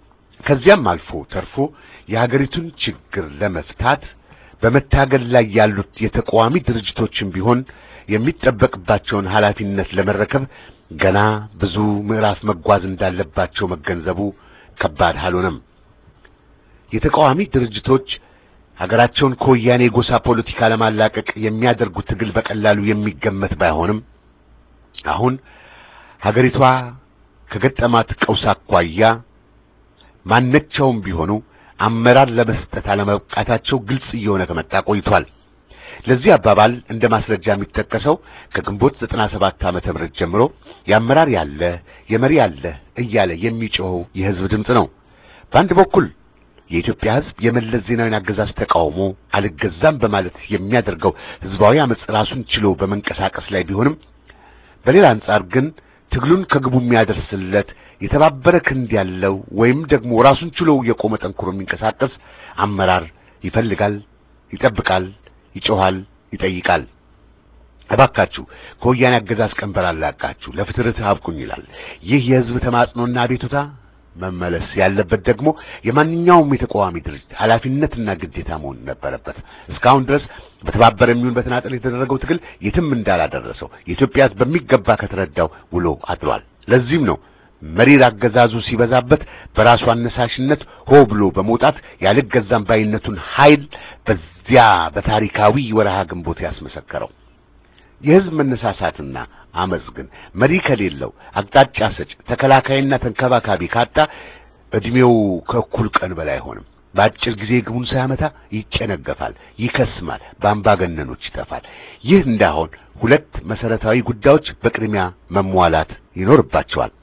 ከዚያም አልፎ ተርፎ የሀገሪቱን ችግር ለመፍታት በመታገል ላይ ያሉት የተቃዋሚ ድርጅቶችም ቢሆን የሚጠበቅባቸውን ኃላፊነት ለመረከብ ገና ብዙ ምዕራፍ መጓዝ እንዳለባቸው መገንዘቡ ከባድ አልሆነም። የተቃዋሚ ድርጅቶች ሀገራቸውን ከወያኔ ጎሳ ፖለቲካ ለማላቀቅ የሚያደርጉት ትግል በቀላሉ የሚገመት ባይሆንም አሁን ሀገሪቷ ከገጠማት ቀውስ አኳያ ማንነቸውም ቢሆኑ አመራር ለመስጠት አለመብቃታቸው ግልጽ እየሆነ ከመጣ ቆይቷል። ለዚህ አባባል እንደ ማስረጃ የሚጠቀሰው ከግንቦት ዘጠና ሰባት ዓመተ ምህረት ጀምሮ የአመራር ያለ የመሪ ያለ እያለ የሚጮኸው የህዝብ ድምጽ ነው። በአንድ በኩል የኢትዮጵያ ህዝብ የመለስ ዜናዊን አገዛዝ ተቃውሞ አልገዛም በማለት የሚያደርገው ህዝባዊ አመጽ ራሱን ችሎ በመንቀሳቀስ ላይ ቢሆንም በሌላ አንጻር ግን ትግሉን ከግቡ የሚያደርስለት የተባበረ ክንድ ያለው ወይም ደግሞ ራሱን ችሎ የቆመ ጠንክሮ የሚንቀሳቀስ አመራር ይፈልጋል፣ ይጠብቃል፣ ይጮሃል፣ ይጠይቃል። እባካችሁ ከወያኔ አገዛዝ ቀንበር አላቃችሁ ለፍትርት አብቁኝ ይላል። ይህ የህዝብ ተማጽኖና አቤቱታ መመለስ ያለበት ደግሞ የማንኛውም የተቃዋሚ ድርጅት ኃላፊነትና ግዴታ መሆን ነበረበት። እስካሁን ድረስ በተባበረ የሚሆን በተናጠል የተደረገው ትግል የትም እንዳላደረሰው የኢትዮጵያ ህዝብ በሚገባ ከተረዳው ውሎ አድሯል። ለዚህም ነው መሪር አገዛዙ ሲበዛበት በራሱ አነሳሽነት ሆ ብሎ በመውጣት ያልገዛም ባይነቱን ኃይል በዚያ በታሪካዊ ወርሃ ግንቦት ያስመሰከረው። የህዝብ መነሳሳትና አመጽ ግን መሪ ከሌለው አቅጣጫ ሰጭ ተከላካይና ተንከባካቢ ካጣ እድሜው ከእኩል ቀን በላይ አይሆንም። በአጭር ጊዜ ግቡን ሳያመታ ይጨነገፋል፣ ይከስማል፣ በአምባገነኖች ይጠፋል። ይህ እንዳይሆን ሁለት መሰረታዊ ጉዳዮች በቅድሚያ መሟላት ይኖርባቸዋል።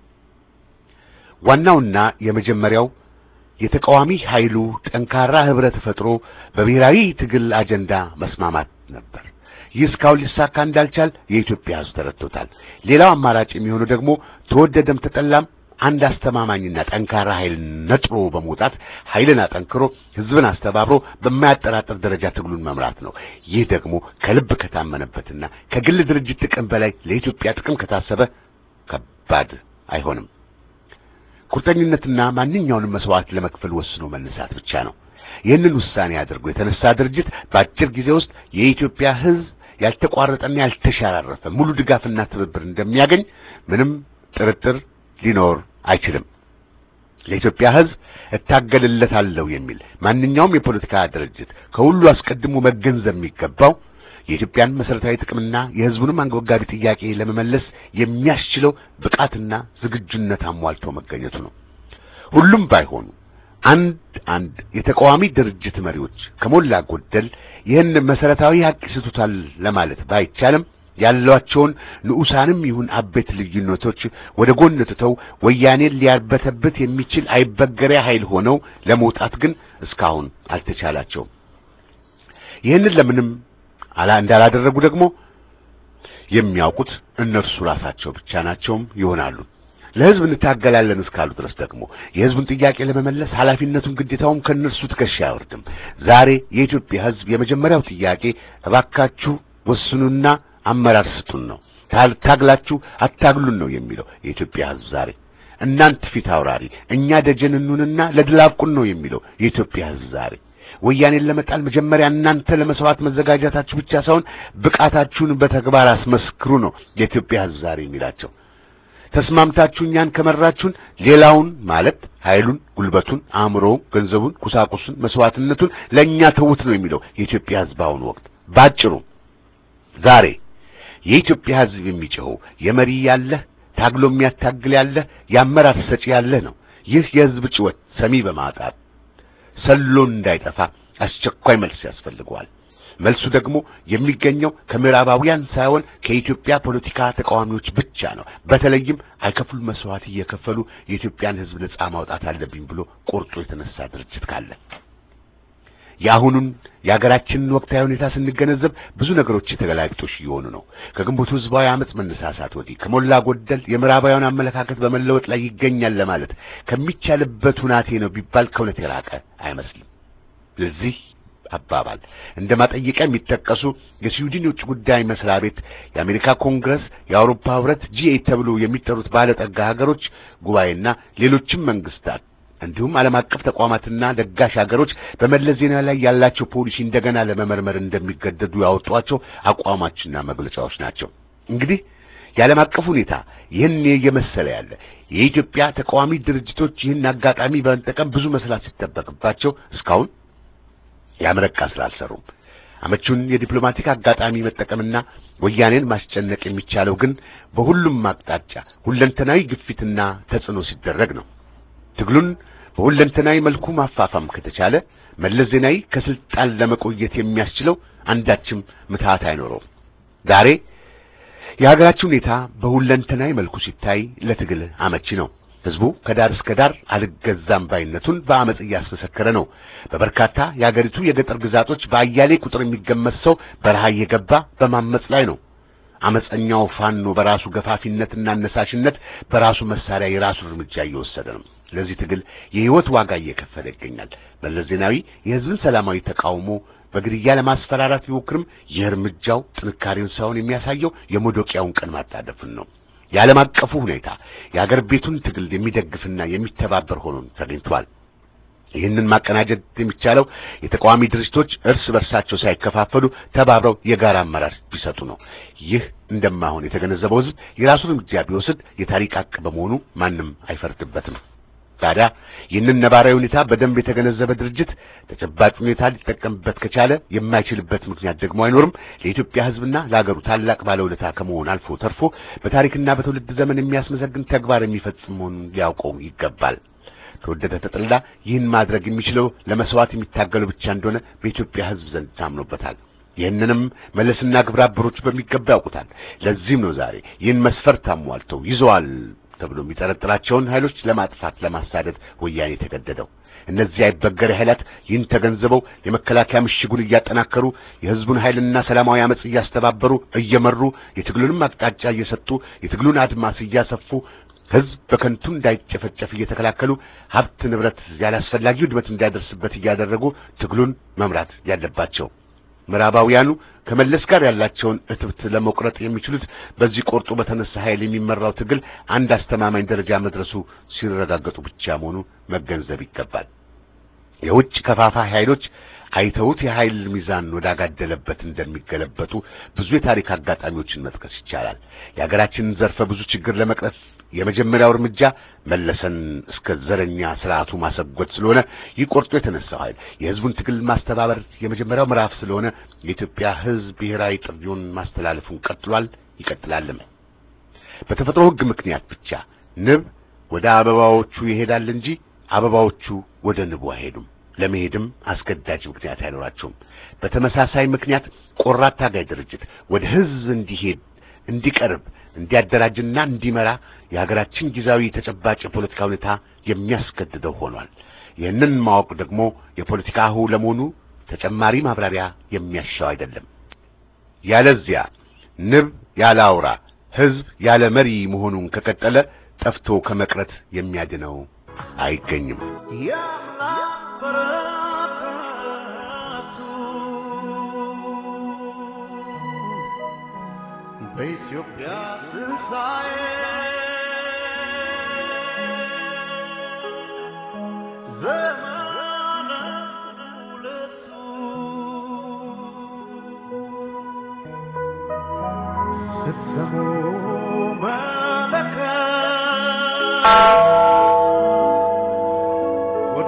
ዋናውና የመጀመሪያው የተቃዋሚ ኃይሉ ጠንካራ ህብረት ፈጥሮ በብሔራዊ ትግል አጀንዳ መስማማት ነበር። ይህ እስካሁን ሊሳካ እንዳልቻል የኢትዮጵያ ህዝብ ተረድቶታል። ሌላው አማራጭ የሚሆነው ደግሞ ተወደደም ተጠላም አንድ አስተማማኝና ጠንካራ ኃይል ነጥሮ በመውጣት ኃይልን አጠንክሮ ህዝብን አስተባብሮ በማያጠራጥር ደረጃ ትግሉን መምራት ነው። ይህ ደግሞ ከልብ ከታመነበትና ከግል ድርጅት ጥቅም በላይ ለኢትዮጵያ ጥቅም ከታሰበ ከባድ አይሆንም። ቁርጠኝነትና ማንኛውንም መስዋዕት ለመክፈል ወስኖ መነሳት ብቻ ነው። ይህንን ውሳኔ አድርጎ የተነሳ ድርጅት በአጭር ጊዜ ውስጥ የኢትዮጵያ ህዝብ ያልተቋረጠና ያልተሻራረፈ ሙሉ ድጋፍና ትብብር እንደሚያገኝ ምንም ጥርጥር ሊኖር አይችልም። ለኢትዮጵያ ህዝብ እታገልለታለሁ የሚል ማንኛውም የፖለቲካ ድርጅት ከሁሉ አስቀድሞ መገንዘብ የሚገባው የኢትዮጵያን መሰረታዊ ጥቅምና የህዝቡንም አንገብጋቢ ጥያቄ ለመመለስ የሚያስችለው ብቃትና ዝግጁነት አሟልቶ መገኘቱ ነው። ሁሉም ባይሆኑ አንድ አንድ የተቃዋሚ ድርጅት መሪዎች ከሞላ ጎደል ይህን መሰረታዊ ሀቅ ይስቱታል ለማለት ባይቻልም ያሏቸውን ንዑሳንም ይሁን አቤት ልዩነቶች ወደ ጎን ትተው ወያኔን ሊያርበተበት የሚችል አይበገሪያ ኃይል ሆነው ለመውጣት ግን እስካሁን አልተቻላቸውም። ይህንን ለምንም አላ እንዳላደረጉ ደግሞ የሚያውቁት እነርሱ ራሳቸው ብቻ ናቸውም ይሆናሉ። ለህዝብ እንታገላለን እስካሉ ድረስ ደግሞ የህዝቡን ጥያቄ ለመመለስ ኃላፊነቱን ግዴታውን ከነርሱ ትከሻ አይወርድም። ዛሬ የኢትዮጵያ ህዝብ የመጀመሪያው ጥያቄ እባካችሁ ወስኑና አመራር ስጡን ነው። ታግላችሁ አታግሉን ነው የሚለው የኢትዮጵያ ህዝብ ዛሬ። እናንተ ፊት አውራሪ እኛ ደጀን እንኑንና ለድላቁን ነው የሚለው የኢትዮጵያ ህዝብ ዛሬ። ወያኔን ለመጣል መጀመሪያ እናንተ ለመስዋዕት መዘጋጃታችሁ ብቻ ሳይሆን ብቃታችሁን በተግባር አስመስክሩ ነው የኢትዮጵያ ህዝብ ዛሬ የሚላቸው። ተስማምታችሁ እኛን ከመራችሁን ሌላውን ማለት ኃይሉን፣ ጉልበቱን፣ አእምሮውን፣ ገንዘቡን፣ ቁሳቁሱን፣ መስዋዕትነቱን ለኛ ተውት ነው የሚለው የኢትዮጵያ ህዝብ አሁን ወቅት። ባጭሩ ዛሬ የኢትዮጵያ ህዝብ የሚጮኸው የመሪ ያለ ታግሎ የሚያታግል ያለ ያመራር ሰጪ ያለ ነው። ይህ የህዝብ ጭወት ሰሚ በማጣት ሰሎ እንዳይጠፋ አስቸኳይ መልስ ያስፈልገዋል። መልሱ ደግሞ የሚገኘው ከምዕራባውያን ሳይሆን ከኢትዮጵያ ፖለቲካ ተቃዋሚዎች ብቻ ነው። በተለይም አይከፍሉ መስዋዕት እየከፈሉ የኢትዮጵያን ህዝብ ነጻ ማውጣት አለብኝ ብሎ ቆርጦ የተነሳ ድርጅት ካለ ያሁኑን የሀገራችንን ወቅታዊ ሁኔታ ስንገነዘብ ብዙ ነገሮች ተገላጭቶሽ እየሆኑ ነው። ከግንቦቱ ህዝባዊ አመጽ መነሳሳት ወዲህ ከሞላ ጎደል የምዕራባውያን አመለካከት በመለወጥ ላይ ይገኛል ለማለት ከሚቻልበት ሁናቴ ነው ቢባል ከእውነት የራቀ አይመስልም። ለዚህ አባባል እንደማጠየቂያ የሚጠቀሱ የስዊድን የውጭ ጉዳይ መስሪያ ቤት፣ የአሜሪካ ኮንግረስ፣ የአውሮፓ ህብረት ጂ ኤይት ተብሎ የሚጠሩት ባለጠጋ ሀገሮች ጉባኤና ሌሎችም መንግስታት እንዲሁም ዓለም አቀፍ ተቋማትና ደጋሽ ሀገሮች በመለስ ዜናዊ ላይ ያላቸው ፖሊሲ እንደገና ለመመርመር እንደሚገደዱ ያወጧቸው አቋማችንና መግለጫዎች ናቸው። እንግዲህ የዓለም አቀፍ ሁኔታ ይህን የመሰለ ያለ የኢትዮጵያ ተቃዋሚ ድርጅቶች ይህን አጋጣሚ በመጠቀም ብዙ መስራት ሲጠበቅባቸው እስካሁን ያመረቃ ስላልሰሩም አመቹን የዲፕሎማቲክ አጋጣሚ መጠቀምና ወያኔን ማስጨነቅ የሚቻለው ግን በሁሉም አቅጣጫ ሁለንተናዊ ግፊትና ተጽዕኖ ሲደረግ ነው። ትግሉን በሁለንተናዊ መልኩ ማፋፋም ከተቻለ መለስ ዜናዊ ከስልጣን ለመቆየት የሚያስችለው አንዳችም ምትሃት አይኖረውም። ዛሬ የሀገራችን ሁኔታ በሁለንተናዊ መልኩ ሲታይ ለትግል አመቺ ነው። ህዝቡ ከዳር እስከ ዳር አልገዛም ባይነቱን በአመጽ እያስመሰከረ ነው። በበርካታ የሀገሪቱ የገጠር ግዛቶች በአያሌ ቁጥር የሚገመት ሰው በረሃ እየገባ በማመጽ ላይ ነው። አመጽኛው ፋኖ በራሱ ገፋፊነትና አነሳሽነት በራሱ መሳሪያ የራሱ እርምጃ እየወሰደ ነው። ለዚህ ትግል የህይወት ዋጋ እየከፈለ ይገኛል። መለስ ዜናዊ የህዝብን ሰላማዊ ተቃውሞ በግድያ ለማስፈራራት ቢሞክርም የእርምጃው ጥንካሬውን ሳይሆን የሚያሳየው የሞዶቂያውን ቀን ማጣደፍን ነው። የዓለም አቀፉ ሁኔታ የሀገር ቤቱን ትግል የሚደግፍና የሚተባበር ሆኖ ተገኝቷል። ይህንን ማቀናጀት የሚቻለው የተቃዋሚ ድርጅቶች እርስ በርሳቸው ሳይከፋፈሉ ተባብረው የጋራ አመራር ቢሰጡ ነው። ይህ እንደማይሆን የተገነዘበው ህዝብ የራሱን እርምጃ ቢወስድ የታሪክ ሀቅ በመሆኑ ማንም አይፈርድበትም። ታዲያ ይህንን ነባራዊ ሁኔታ በደንብ የተገነዘበ ድርጅት ተጨባጭ ሁኔታ ሊጠቀምበት ከቻለ የማይችልበት ምክንያት ደግሞ አይኖርም። ለኢትዮጵያ ህዝብና ለሀገሩ ታላቅ ባለውለታ ከመሆን አልፎ ተርፎ በታሪክና በትውልድ ዘመን የሚያስመሰግን ተግባር የሚፈጽም መሆኑን ሊያውቀው ይገባል። ተወደደ ተጠላ ይህን ማድረግ የሚችለው ለመስዋዕት የሚታገለው ብቻ እንደሆነ በኢትዮጵያ ህዝብ ዘንድ ታምኖበታል። ይህንንም መለስና ግብረ አበሮች በሚገባ ያውቁታል። ለዚህም ነው ዛሬ ይህን መስፈርት አሟልተው ይዘዋል ተብሎ የሚጠረጥራቸውን ኃይሎች ለማጥፋት ለማሳደድ ወያኔ ተገደደው። እነዚህ አይበገሬ ኃይላት ይህን ተገንዝበው የመከላከያ ምሽጉን እያጠናከሩ የህዝቡን ኃይልና ሰላማዊ አመጽ እያስተባበሩ እየመሩ የትግሉንም አቅጣጫ እየሰጡ የትግሉን አድማስ እያሰፉ ህዝብ በከንቱ እንዳይጨፈጨፍ እየተከላከሉ ሀብት ንብረት ያላስፈላጊ ውድመት እንዳይደርስበት እያደረጉ ትግሉን መምራት ያለባቸው። ምዕራባውያኑ ከመለስ ጋር ያላቸውን እትብት ለመቁረጥ የሚችሉት በዚህ ቆርጦ በተነሳ ኃይል የሚመራው ትግል አንድ አስተማማኝ ደረጃ መድረሱ ሲረጋገጡ ብቻ መሆኑ መገንዘብ ይገባል። የውጭ ከፋፋይ ኃይሎች አይተውት የኃይል ሚዛን ወዳጋደለበት እንደሚገለበጡ ብዙ የታሪክ አጋጣሚዎችን መጥቀስ ይቻላል። የሀገራችንን ዘርፈ ብዙ ችግር ለመቅረፍ የመጀመሪያው እርምጃ መለሰን እስከ ዘረኛ ስርዓቱ ማሰጎት ስለሆነ ይቆርጦ የተነሳው ኃይል የህዝቡን ትግል ማስተባበር የመጀመሪያው ምዕራፍ ስለሆነ የኢትዮጵያ ህዝብ ብሔራዊ ጥሪውን ማስተላለፉን ቀጥሏል፣ ይቀጥላልም። በተፈጥሮ ህግ ምክንያት ብቻ ንብ ወደ አበባዎቹ ይሄዳል እንጂ አበባዎቹ ወደ ንቡ አይሄዱም። ለመሄድም አስገዳጅ ምክንያት አይኖራቸውም። በተመሳሳይ ምክንያት ቆራጥ ታጋይ ድርጅት ወደ ህዝብ እንዲሄድ እንዲቀርብ እንዲያደራጅና እንዲመራ የሀገራችን ጊዜያዊ ተጨባጭ የፖለቲካ ሁኔታ የሚያስገድደው ሆኗል። ይህንን ማወቅ ደግሞ የፖለቲካ አሁ ለመሆኑ ተጨማሪ ማብራሪያ የሚያሻው አይደለም። ያለዚያ ንብ ያለ አውራ ህዝብ ያለ መሪ መሆኑን ከቀጠለ ጠፍቶ ከመቅረት የሚያድነው አይገኝም። በኢትዮጵያ ትንሣኤ ዘመነ ሁለቱ ስትሰሙ መለከት ወደ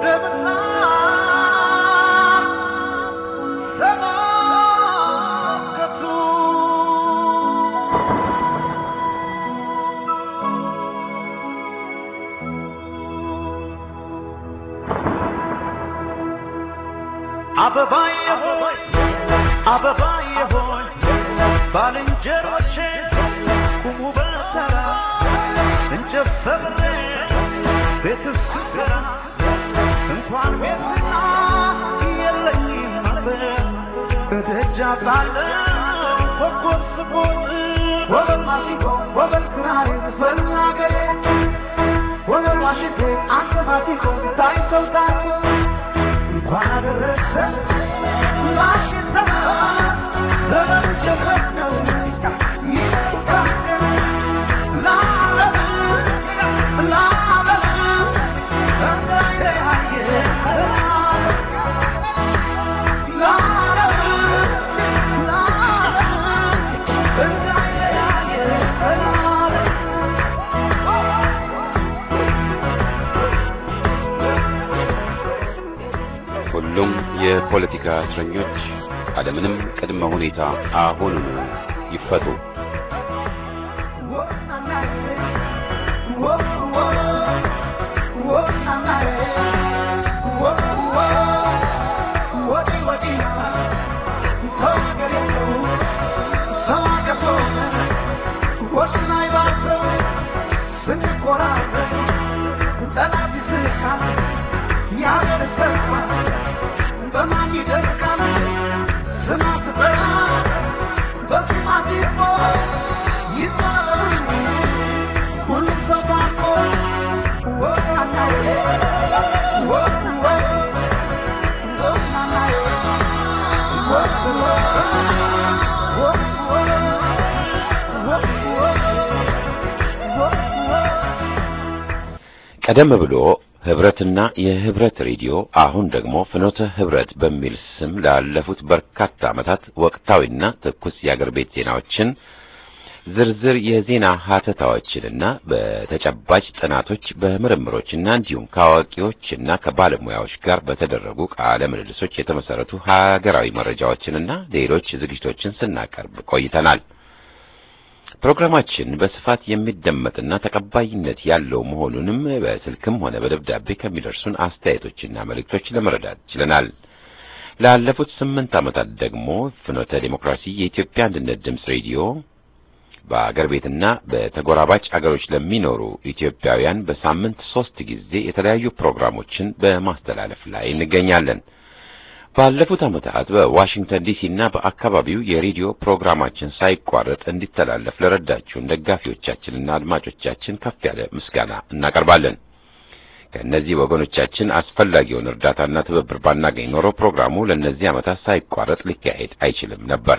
አበባዬ ሆይ አበባዬ ሆይ ባልንጀሮቼ ቁሙ በተራ እንጨት ሰብሬ ቤት ስሰራ እንኳን ቤትና የለኝም ነበር እደጃ ጣለው ኮኮብ ስቦጥ ወበል ማሲንቆ ወበል ክራር ፈናገሬ ወበል ዋሽንቴ አንተ ማሲንቆ ታይተው ታይተው ባደረሰ ላሽታ ለመጀመሪያው ይስካከ ላለ ላለ የፖለቲካ እስረኞች አለምንም ቅድመ ሁኔታ አሁኑኑ ይፈቱ። ቀደም ብሎ ህብረትና የህብረት ሬዲዮ አሁን ደግሞ ፍኖተ ህብረት በሚል ስም ላለፉት በርካታ ዓመታት ወቅታዊና ትኩስ የአገር ቤት ዜናዎችን ዝርዝር የዜና ሀተታዎችንና በተጨባጭ ጥናቶች በምርምሮችና እንዲሁም ከአዋቂዎችና ከባለሙያዎች ጋር በተደረጉ ቃለ ምልልሶች የተመሰረቱ ሀገራዊ መረጃዎችንና ሌሎች ዝግጅቶችን ስናቀርብ ቆይተናል። ፕሮግራማችን በስፋት የሚደመጥና ተቀባይነት ያለው መሆኑንም በስልክም ሆነ በደብዳቤ ከሚደርሱን አስተያየቶችና መልእክቶች ለመረዳት ችለናል። ላለፉት ስምንት ዓመታት ደግሞ ፍኖተ ዲሞክራሲ የኢትዮጵያ አንድነት ድምጽ ሬዲዮ በአገር ቤትና በተጎራባጭ አገሮች ለሚኖሩ ኢትዮጵያውያን በሳምንት ሶስት ጊዜ የተለያዩ ፕሮግራሞችን በማስተላለፍ ላይ እንገኛለን። ባለፉት ዓመታት በዋሽንግተን ዲሲ እና በአካባቢው የሬዲዮ ፕሮግራማችን ሳይቋረጥ እንዲተላለፍ ለረዳችሁን ደጋፊዎቻችንና አድማጮቻችን ከፍ ያለ ምስጋና እናቀርባለን። ከእነዚህ ወገኖቻችን አስፈላጊውን እርዳታና ትብብር ባናገኝ ኖሮ ፕሮግራሙ ለእነዚህ ዓመታት ሳይቋረጥ ሊካሄድ አይችልም ነበር።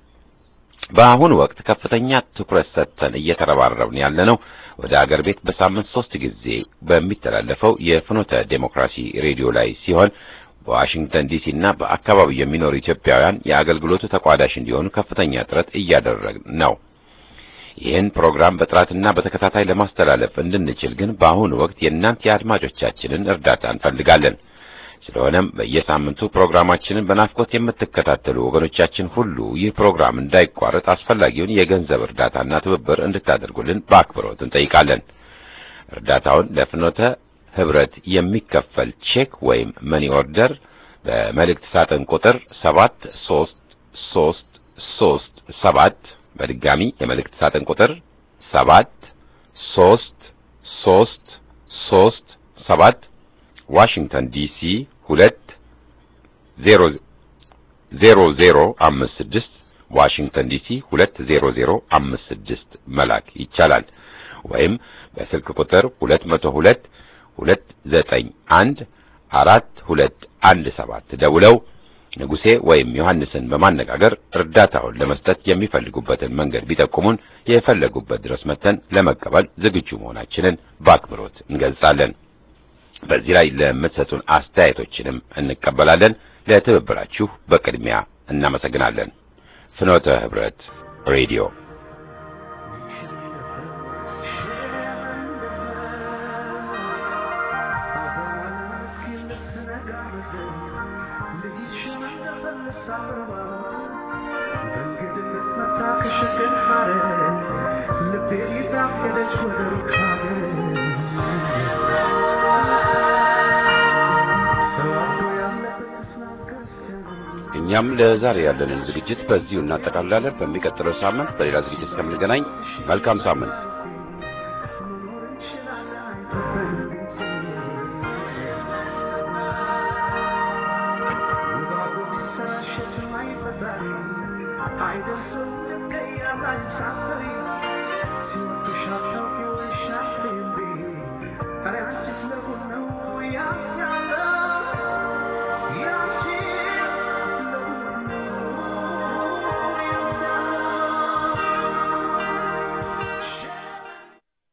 በአሁኑ ወቅት ከፍተኛ ትኩረት ሰጥተን እየተረባረብን ያለነው ወደ አገር ቤት በሳምንት ሶስት ጊዜ በሚተላለፈው የፍኖተ ዲሞክራሲ ሬዲዮ ላይ ሲሆን በዋሽንግተን ዲሲ እና በአካባቢው የሚኖሩ ኢትዮጵያውያን የአገልግሎቱ ተቋዳሽ እንዲሆኑ ከፍተኛ ጥረት እያደረግን ነው። ይህን ፕሮግራም በጥራትና በተከታታይ ለማስተላለፍ እንድንችል ግን በአሁኑ ወቅት የእናንተ የአድማጮቻችንን እርዳታ እንፈልጋለን። ስለሆነም በየሳምንቱ ፕሮግራማችንን በናፍቆት የምትከታተሉ ወገኖቻችን ሁሉ ይህ ፕሮግራም እንዳይቋረጥ አስፈላጊውን የገንዘብ እርዳታና ትብብር እንድታደርጉልን በአክብሮት እንጠይቃለን። እርዳታውን ለፍኖተ ህብረት የሚከፈል ቼክ ወይም መኒ ኦርደር በመልእክት ሳጥን ቁጥር ሰባት ሶስት ሶስት ሶስት ሰባት በድጋሚ የመልእክት ሳጥን ቁጥር ሰባት ሶስት ሶስት ሶስት ሰባት ዋሽንግተን ዲሲ ሁለት ዜሮ ዜሮ ዜሮ አምስት ስድስት ዋሽንግተን ዲሲ ሁለት ዜሮ ዜሮ አምስት ስድስት መላክ ይቻላል። ወይም በስልክ ቁጥር ሁለት መቶ ሁለት ሁለት ዘጠኝ አንድ አራት ሁለት አንድ ሰባት ደውለው ንጉሴ ወይም ዮሐንስን በማነጋገር እርዳታውን ለመስጠት የሚፈልጉበትን መንገድ ቢጠቁሙን የፈለጉበት ድረስ መተን ለመቀበል ዝግጁ መሆናችንን በአክብሮት እንገልጻለን። በዚህ ላይ ለምትሰጡን አስተያየቶችንም እንቀበላለን። ለትብብራችሁ በቅድሚያ እናመሰግናለን። ፍኖተ ህብረት ሬዲዮ እኛም ለዛሬ ያለንን ዝግጅት በዚሁ እናጠቃልላለን። በሚቀጥለው ሳምንት በሌላ ዝግጅት እስከምንገናኝ መልካም ሳምንት። I don't know